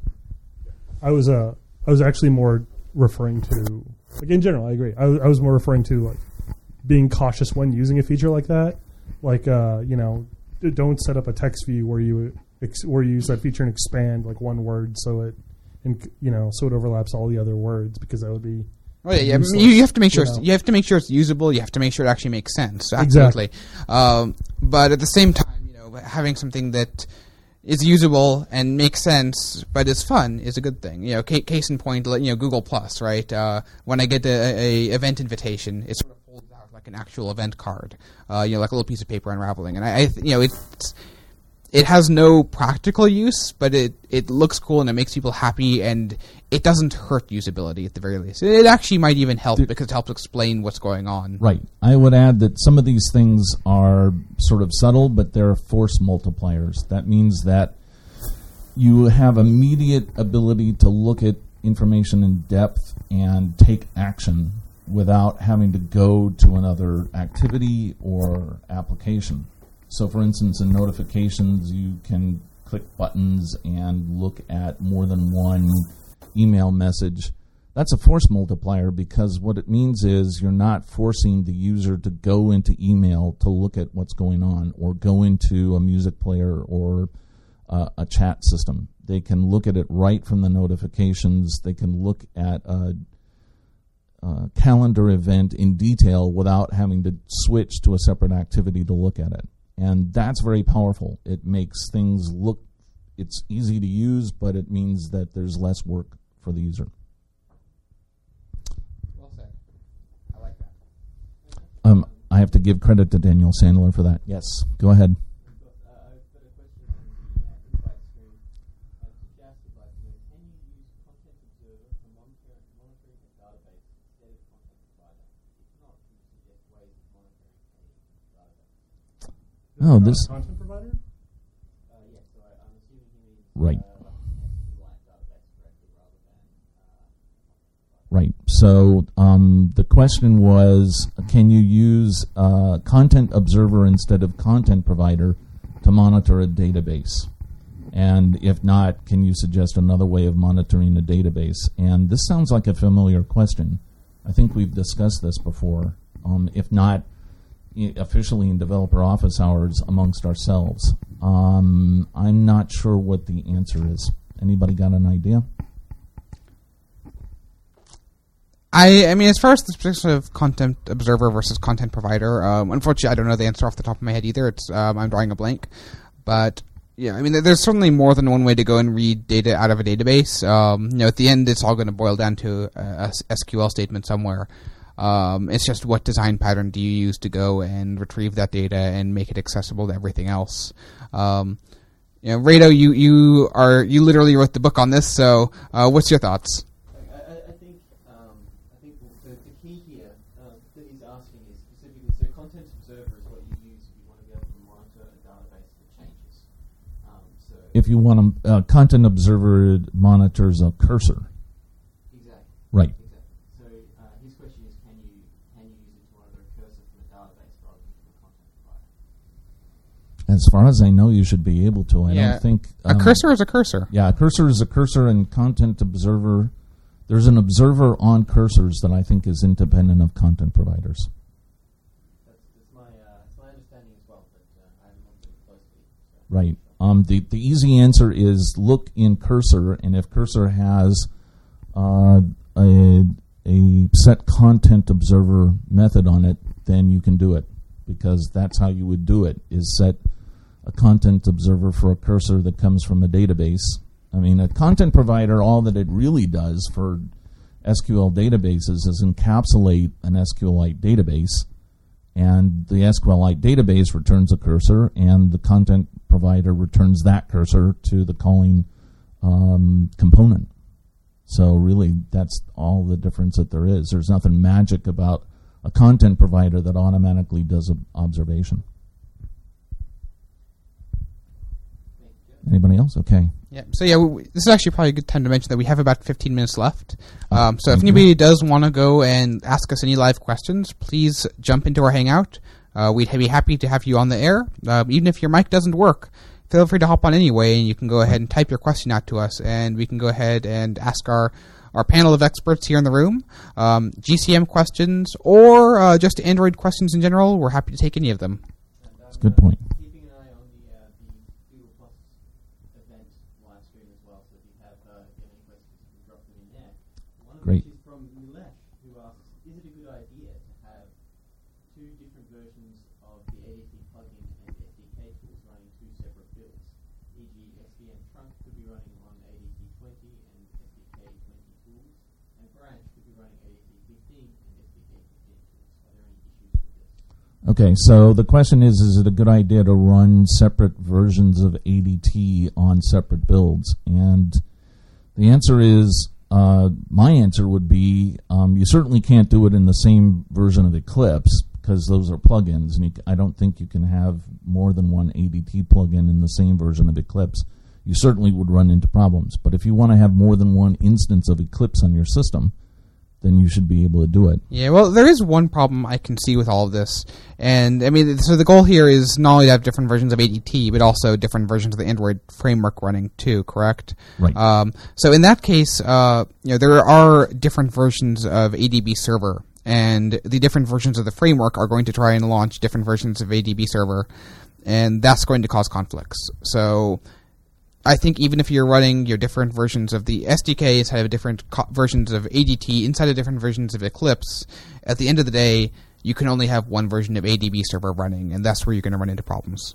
I was uh I was actually more referring to. Like in general, I agree. I, I was more referring to like being cautious when using a feature like that. Like uh, you know, don't set up a text view where you ex- where you use that feature and expand like one word so it, and you know, so it overlaps all the other words because that would be. Oh yeah, yeah. You, you have to make sure you, it's, you have to make sure it's usable. You have to make sure it actually makes sense. Absolutely. Exactly. Um, but at the same time, you know, having something that is usable and makes sense, but is fun is a good thing. You know, ca- case in point, you know, Google Plus, right? Uh, when I get a, a event invitation, it sort of folds out like an actual event card, uh, you know, like a little piece of paper unraveling. And I, I th- you know, it's it has no practical use, but it, it looks cool and it makes people happy, and it doesn't hurt usability at the very least. It actually might even help because it helps explain what's going on. Right. I would add that some of these things are sort of subtle, but they're force multipliers. That means that you have immediate ability to look at information in depth and take action without having to go to another activity or application. So, for instance, in notifications, you can click buttons and look at more than one email message. That's a force multiplier because what it means is you're not forcing the user to go into email to look at what's going on or go into a music player or uh, a chat system. They can look at it right from the notifications. They can look at a, a calendar event in detail without having to switch to a separate activity to look at it. And that's very powerful. It makes things look, it's easy to use, but it means that there's less work for the user. Well said. I like that. Um, I have to give credit to Daniel Sandler for that. Yes, go ahead. Oh, this content provider? Uh, yes, so I, I'm assuming he means right. Uh, like database directly rather than. Uh, right. So um, the question was, can you use uh, Content Observer instead of Content Provider to monitor a database? And if not, can you suggest another way of monitoring a database? And this sounds like a familiar question. I think we've discussed this before. Um, if not, officially in developer office hours amongst ourselves. Um, I'm not sure what the answer is. Anybody got an idea? I, I mean, as far as the specifics of Content Observer versus Content Provider, um, unfortunately, I don't know the answer off the top of my head either. It's um, I'm drawing a blank. But, yeah, I mean, there's certainly more than one way to go and read data out of a database. Um, you know, at the end, it's all going to boil down to a, a S Q L statement somewhere. Um, it's just what design pattern do you use to go and retrieve that data and make it accessible to everything else. Um, you know, Rado, you, you are you literally wrote the book on this, so uh, what's your thoughts? I, I, I think um, I think the, the key here um, that he's asking is specifically so Content Observer is what you use if you want to be able to monitor a database that changes. Um, so If you want to, uh, Content Observer monitors a cursor. exactly. Right. As far as I know, you should be able to. I Yeah. don't think A cursor is a cursor. Yeah, a cursor is a cursor, and content observer. There's an observer on cursors that I think is independent of content providers. That's, that's my uh, that's my understanding as well, but uh, I haven't looked at it closely. So. Right. Um, the the easy answer is look in cursor, and if cursor has uh, a a set content observer method on it, then you can do it, because that's how you would do it, is set a content observer for a cursor that comes from a database. I mean, a content provider, all that it really does for S Q L databases is encapsulate an SQLite database, and the SQLite database returns a cursor, and the content provider returns that cursor to the calling um, component. So really, that's all the difference that there is. There's nothing magic about a content provider that automatically does an observation. Anybody else? Okay. Yeah. So yeah, we, this is actually probably a good time to mention that we have about fifteen minutes left. Um, so if Thank anybody you. does want to go and ask us any live questions, please jump into our Hangout. Uh, we'd be happy to have you on the air. Uh, even if your mic doesn't work, feel free to hop on anyway, and you can go ahead and type your question out to us, and we can go ahead and ask our, our panel of experts here in the room um, G C M questions or uh, just Android questions in general. We're happy to take any of them. That's a good point. Keeping an eye on the, uh, the Google Plus event live stream as well, so if you have, uh, if you have any questions, you can drop them in there. One of Great. which is from Nilesh, who asks, is it a good idea to have two different versions of the A D T plugin and S D K tools running two separate builds? for example, S V M Trunk could be running on A D T twenty and S D K twenty tools, and Branch could be running A D T fifteen and S D K fifteen tools. Are there any issues with this? Okay, so the question is, is it a good idea to run separate versions of A D T on separate builds? And the answer is, uh, my answer would be, um, you certainly can't do it in the same version of Eclipse, because those are plugins, and you, I don't think you can have more than one A D T plugin in the same version of Eclipse. You certainly would run into problems. But if you want to have more than one instance of Eclipse on your system, then you should be able to do it. Yeah, well, there is one problem I can see with all of this. And, I mean, so the goal here is not only to have different versions of A D T, but also different versions of the Android framework running too, correct? Right. Um, so in that case, uh, you know, there are different versions of A D B Server, and the different versions of the framework are going to try and launch different versions of A D B Server, and that's going to cause conflicts. So I think even if you're running your different versions of the S D K inside of different co- versions of A D T inside of different versions of Eclipse, at the end of the day, you can only have one version of A D B Server running, and that's where you're going to run into problems.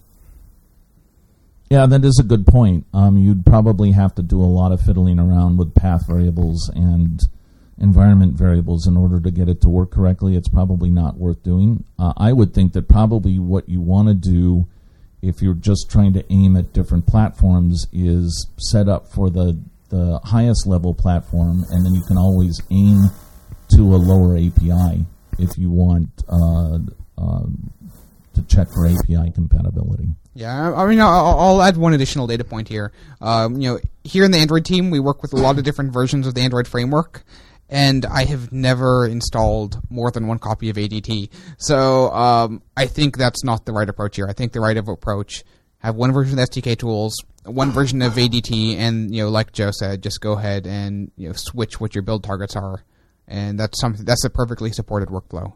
Yeah, that is a good point. Um, you'd probably have to do a lot of fiddling around with path variables and environment variables in order to get it to work correctly. It's probably not worth doing. Uh, I would think that probably what you want to do, if you're just trying to aim at different platforms, is set up for the, the highest level platform, and then you can always aim to a lower A P I if you want uh, uh, to check for A P I compatibility. Yeah, I mean, I'll, I'll add one additional data point here. Um, you know, here in the Android team, we work with a lot of different versions of the Android framework, and I have never installed more than one copy of A D T. So um, I think that's not the right approach here. I think the right approach, have one version of the S D K tools, one version of A D T, and, you know, like Joe said, just go ahead and, you know, switch what your build targets are. And that's something that's a perfectly supported workflow.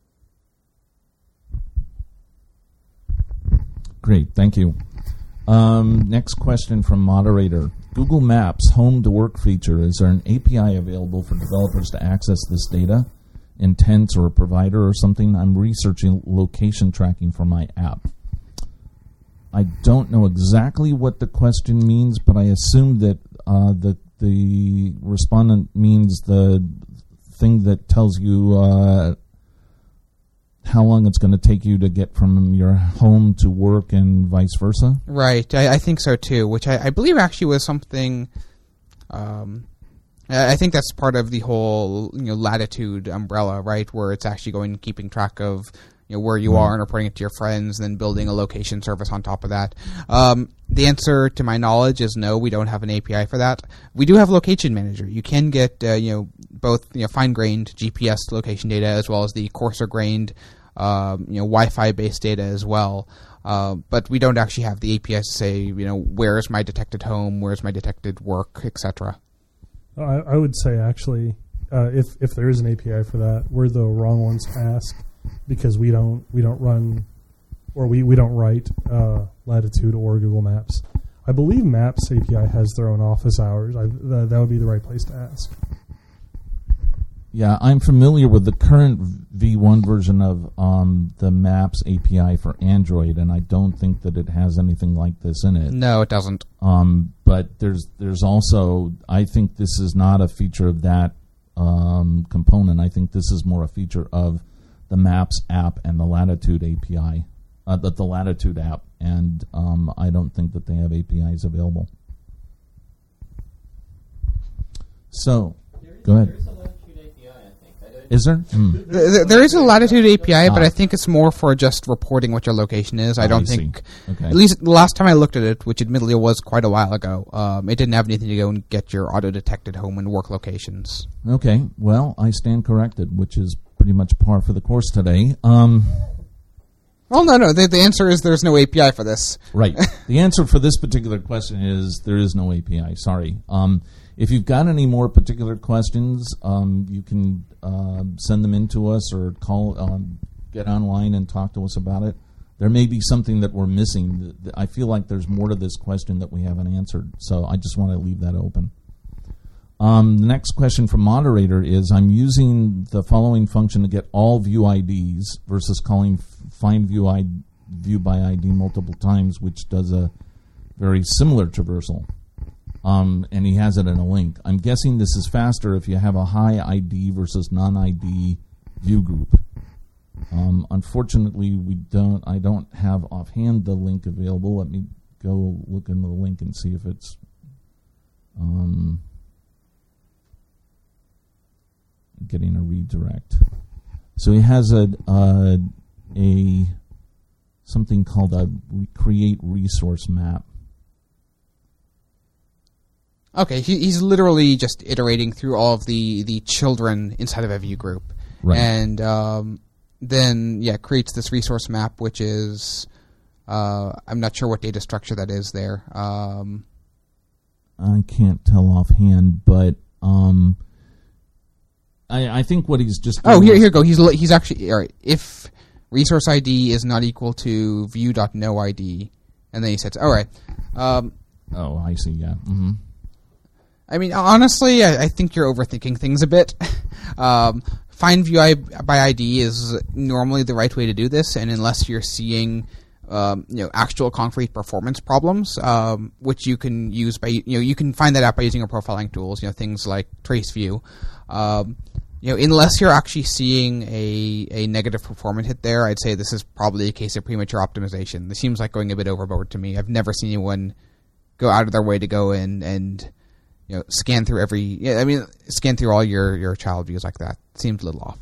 Great, thank you. Um, next question from moderator. Google Maps home to work feature. Is there an A P I available for developers to access this data? Intents or a provider or something? I'm researching location tracking for my app. I don't know exactly what the question means, but I assume that uh, the the respondent means the thing that tells you uh, how long it's going to take you to get from your home to work and vice versa. Right, I, I think so too, which I, I believe actually was something. Um, I I think that's part of the whole, you know, latitude umbrella, right, where it's actually going and keeping track of, you know, where you are and reporting it to your friends, and then building a location service on top of that. Um, the answer, to my knowledge, is no. We don't have an A P I for that. We do have Location Manager. You can get, uh, you know, both, you know, fine-grained G P S location data as well as the coarser-grained, um, you know, Wi-Fi based data as well. Uh, but we don't actually have the A P Is to say, you know, where's my detected home, where's my detected work, et cetera. I, I would say actually, uh, if if there is an A P I for that, we're the wrong ones to ask because we don't we don't run or we, we don't write uh, Latitude or Google Maps. I believe Maps A P I has their own office hours. I, th- that would be the right place to ask. Yeah, I'm familiar with the current V one version of um, the Maps A P I for Android, and I don't think that it has anything like this in it. No, it doesn't. Um, but there's there's also, I think this is not a feature of that um, component. I think this is more a feature of the Maps app and the Latitude A P I, uh, the, the Latitude app, and um, I don't think that they have A P Is available. So, go ahead. Is there? Mm. There, there is a Latitude A P I, ah. but I think it's more for just reporting what your location is. I oh, don't I think, okay. at least the last time I looked at it, which admittedly was quite a while ago, um, it didn't have anything to go and get your auto-detected home and work locations. Okay, well, I stand corrected, which is pretty much par for the course today. Um, well, no, no, the, the answer is there's no A P I for this. Right. The answer for this particular question is there is no A P I. Sorry. Um, if you've got any more particular questions, um, you can uh, send them in to us or call, um, get online and talk to us about it. There may be something that we're missing. I feel like there's more to this question that we haven't answered, so I just want to leave that open. Um, the next question from moderator is, I'm using the following function to get all view I Ds versus calling find view, I, view by I D multiple times, which does a very similar traversal. Um, and he has it in a link. I'm guessing this is faster if you have a high I D versus non-I D view group. Um, unfortunately, we don't. I don't have offhand the link available. Let me go look in the link and see if it's um, getting a redirect. So he has a uh, a something called a re- create resource map. Okay, he, he's literally just iterating through all of the, the children inside of a view group. Right. And um, then, yeah, creates this resource map, which is, uh, I'm not sure what data structure that is there. Um, I can't tell offhand, but um, I, I think what he's just... Oh, here, here you go. He's he's actually... All right, if resource I D is not equal to view.noID, and then he says, all right. Um, oh, I see, yeah. Mm-hmm. I mean, honestly, I, I think you're overthinking things a bit. um, find view I, by I D is normally the right way to do this, and unless you're seeing, um, you know, actual concrete performance problems, um, which you can use by, you know, you can find that out by using your profiling tools, you know, things like TraceView. Um, you know, unless you're actually seeing a, a negative performance hit there, I'd say this is probably a case of premature optimization. This seems like going a bit overboard to me. I've never seen anyone go out of their way to go in and you know, scan through every. Yeah, I mean, scan through all your, your child views like that. Seems a little off.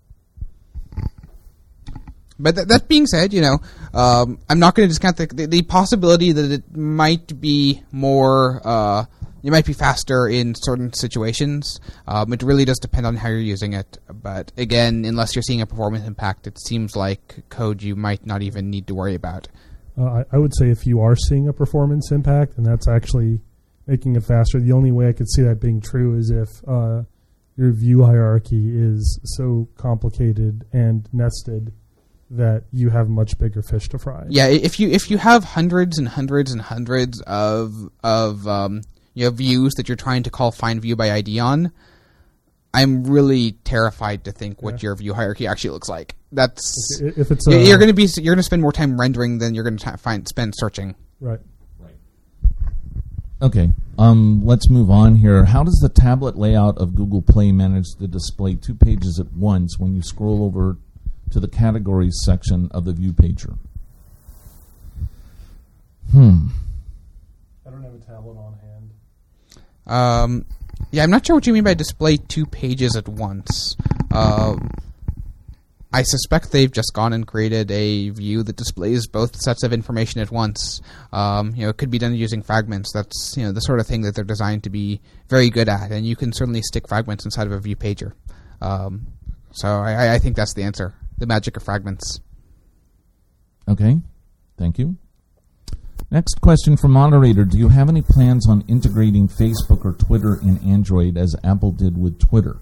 But th- that being said, you know, um, I'm not going to discount the, the the possibility that it might be more. Uh, it might be faster in certain situations. Um, it really does depend on how you're using it. But again, unless you're seeing a performance impact, it seems like code you might not even need to worry about. Uh, I, I would say if you are seeing a performance impact, and that's actually making it faster, the only way I could see that being true is if uh, your view hierarchy is so complicated and nested that you have much bigger fish to fry. Yeah, if you if you have hundreds and hundreds and hundreds of of um, you know views that you're trying to call find view by I D on, I'm really terrified to think what yeah. your view hierarchy actually looks like. That's if, if it's you're, uh, you're going to be you're going to spend more time rendering than you're going to find spend searching. Right. Okay, um, let's move on here. How does the tablet layout of Google Play manage to display two pages at once when you scroll over to the categories section of the view pager? Hmm. I don't have a tablet on hand. Um, yeah, I'm not sure what you mean by display two pages at once. Um, I suspect they've just gone and created a view that displays both sets of information at once. Um, you know, it could be done using fragments. That's you know the sort of thing that they're designed to be very good at, and you can certainly stick fragments inside of a view pager. Um, so I, I think that's the answer: the magic of fragments. Okay. Thank you. Next question from moderator. Do you have any plans on integrating Facebook or Twitter in Android as Apple did with Twitter?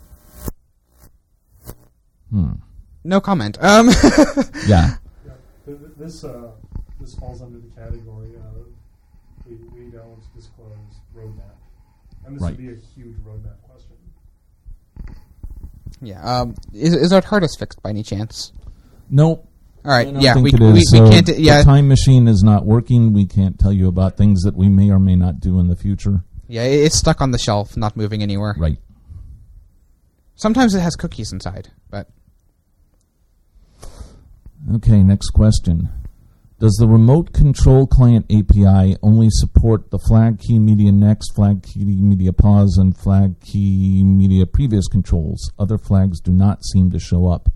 Hmm. No comment. Um. Yeah. Yeah, th- th- this uh, this falls under the category of we, we don't disclose roadmap, and this Right. would be a huge roadmap question. Yeah. Um. Is is our TARDIS fixed by any chance? Nope. All right. I don't Yeah. think We, it we is. we So can't. Yeah. The time machine is not working. We can't tell you about things that we may or may not do in the future. Yeah. it- It's stuck on the shelf, not moving anywhere. Right. Sometimes it has cookies inside, but Okay, next question. Does the Remote Control Client A P I only support the Flag Key Media Next, Flag Key Media Pause, and Flag Key Media Previous controls? Other flags do not seem to show up.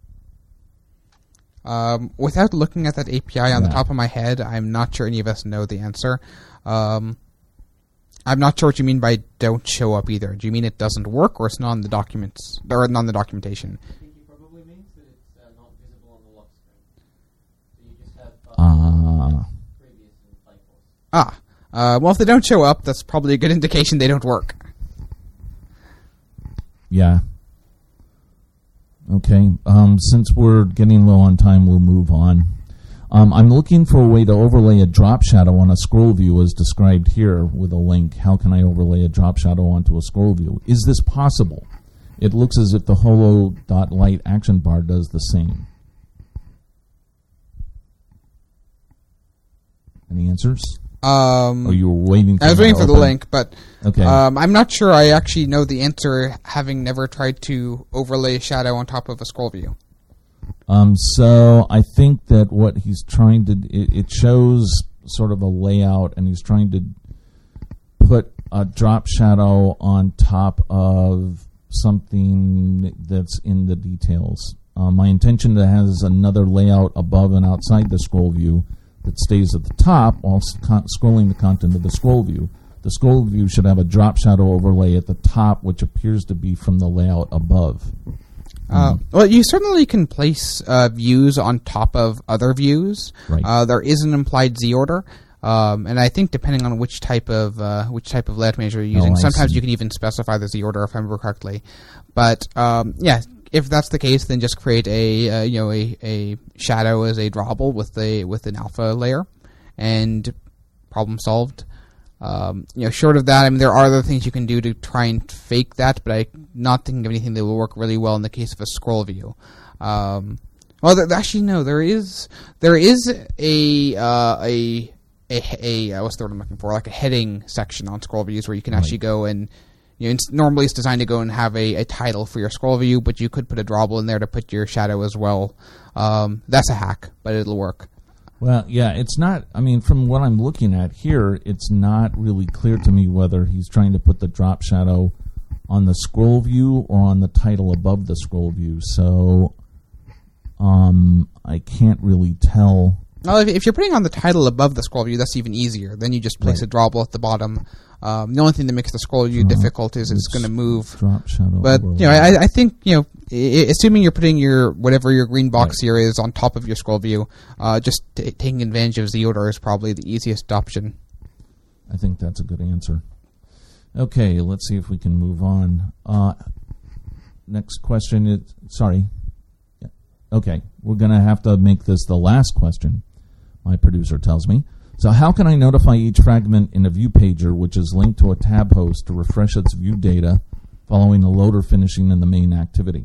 um, without looking at that A P I on the Yeah. top of my head, I'm not sure any of us know the answer. Um, I'm not sure what you mean by "don't show up" either. Do you mean it doesn't work, or it's not on the documents or not on the documentation? I think he probably means that it's uh, not visible on the lock screen. So you just have uh, Ah. previous and play force. Ah, uh, well, if they don't show up, that's probably a good indication they don't work. Yeah. Okay. Um, since we're getting low on time, we'll move on. Um, I'm looking for a way to overlay a drop shadow on a scroll view as described here with a link. How can I overlay a drop shadow onto a scroll view? Is this possible? It looks as if the holo.light action bar does the same. Any answers? Um, Oh, you were waiting for I was me to waiting for the open? link, but Okay. um, I'm not sure I actually know the answer, having never tried to overlay a shadow on top of a scroll view. Um, so I think that what he's trying to, it, it shows sort of a layout, and he's trying to put a drop shadow on top of something that's in the details. Uh, my intention to has another layout above and outside the scroll view that stays at the top while sc- scrolling the content of the scroll view. The scroll view should have a drop shadow overlay at the top, which appears to be from the layout above. Uh, well, you certainly can place uh, views on top of other views. Right. Uh, there is an implied Z order, um, and I think depending on which type of uh, which type of layout manager you're using, Oh, I sometimes see. you can even specify the Z order if I remember correctly. But um, yeah, if that's the case, then just create a uh, you know a, a shadow as a drawable with a with an alpha layer, and problem solved. Um, you know, short of that, I mean, there are other things you can do to try and fake that, but I'm not thinking of anything that will work really well in the case of a scroll view. Um, well, th- actually, no, there is there is a uh, a a, a uh, what's the word I'm looking for? Like a heading section on scroll views where you can actually go and you know, it's, normally it's designed to go and have a, a title for your scroll view, but you could put a drawable in there to put your shadow as well. Um, that's a hack, but it'll work. Well, yeah, it's not, I mean, from what I'm looking at here, it's not really clear to me whether he's trying to put the drop shadow on the scroll view or on the title above the scroll view. So um, I can't really tell. Well, if, if you're putting on the title above the scroll view, that's even easier. Then you just place Right. a drawable at the bottom. Um, the only thing that makes the scroll view Drop- difficult is it's going to move. Drop shadow. But you know, I, I think you know, I- assuming you're putting your whatever your green box Right. here is on top of your scroll view, uh, just t- taking advantage of Z order is probably the easiest option. I think that's a good answer. Okay, let's see if we can move on. Uh, next question is, sorry. Yeah. Okay, we're going to have to make this the last question, my producer tells me. So how can I notify each fragment in a view pager, which is linked to a tab host, to refresh its view data following the loader finishing in the main activity?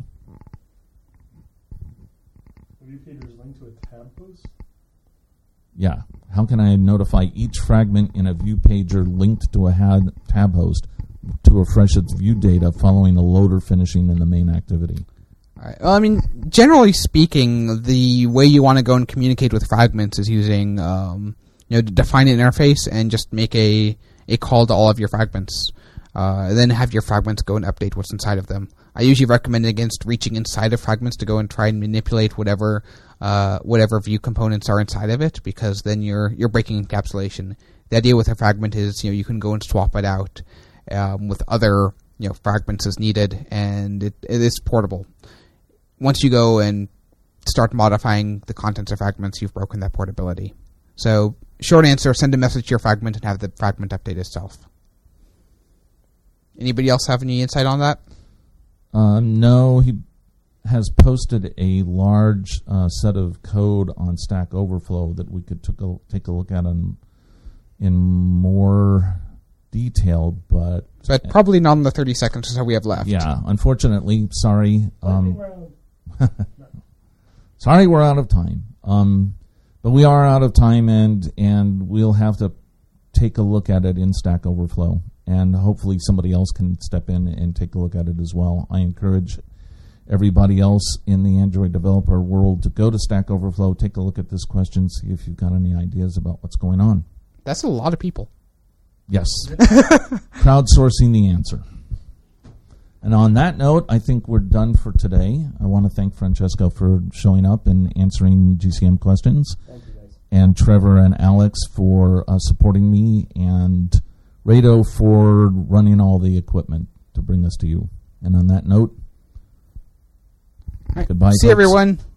The view pager is linked to a tab host. Yeah. How can I notify each fragment in a view pager linked to a had tab host to refresh its view data following a loader finishing in the main activity? All right. Well, I mean, generally speaking, the way you want to go and communicate with fragments is using, um, you know, define an interface and just make a, a call to all of your fragments. Uh, and then have your fragments go and update what's inside of them. I usually recommend against reaching inside of fragments to go and try and manipulate whatever uh, whatever view components are inside of it, because then you're you're breaking encapsulation. The idea with a fragment is, you know, you can go and swap it out um, with other, you know, fragments as needed, and it, it is portable. Once you go and start modifying the contents of fragments, you've broken that portability. So, short answer, send a message to your fragment and have the fragment update itself. Anybody else have any insight on that? Um, no, he has posted a large uh, set of code on Stack Overflow that we could took a, take a look at in, in more detail, but... But probably not in the thirty seconds or so we have left. Yeah, unfortunately, sorry. Um, sorry we're out of time. Um, but we are out of time, and, and we'll have to take a look at it in Stack Overflow. And hopefully somebody else can step in and take a look at it as well. I encourage everybody else in the Android developer world to go to Stack Overflow, take a look at this question, see if you've got any ideas about what's going on. That's a lot of people. Yes. Crowdsourcing the answer. And on that note, I think we're done for today. I want to thank Francesco for showing up and answering G C M questions. Thank you, guys. And Trevor and Alex for uh, supporting me, and Rado for running all the equipment to bring us to you. And on that note, right. goodbye. See folks. everyone.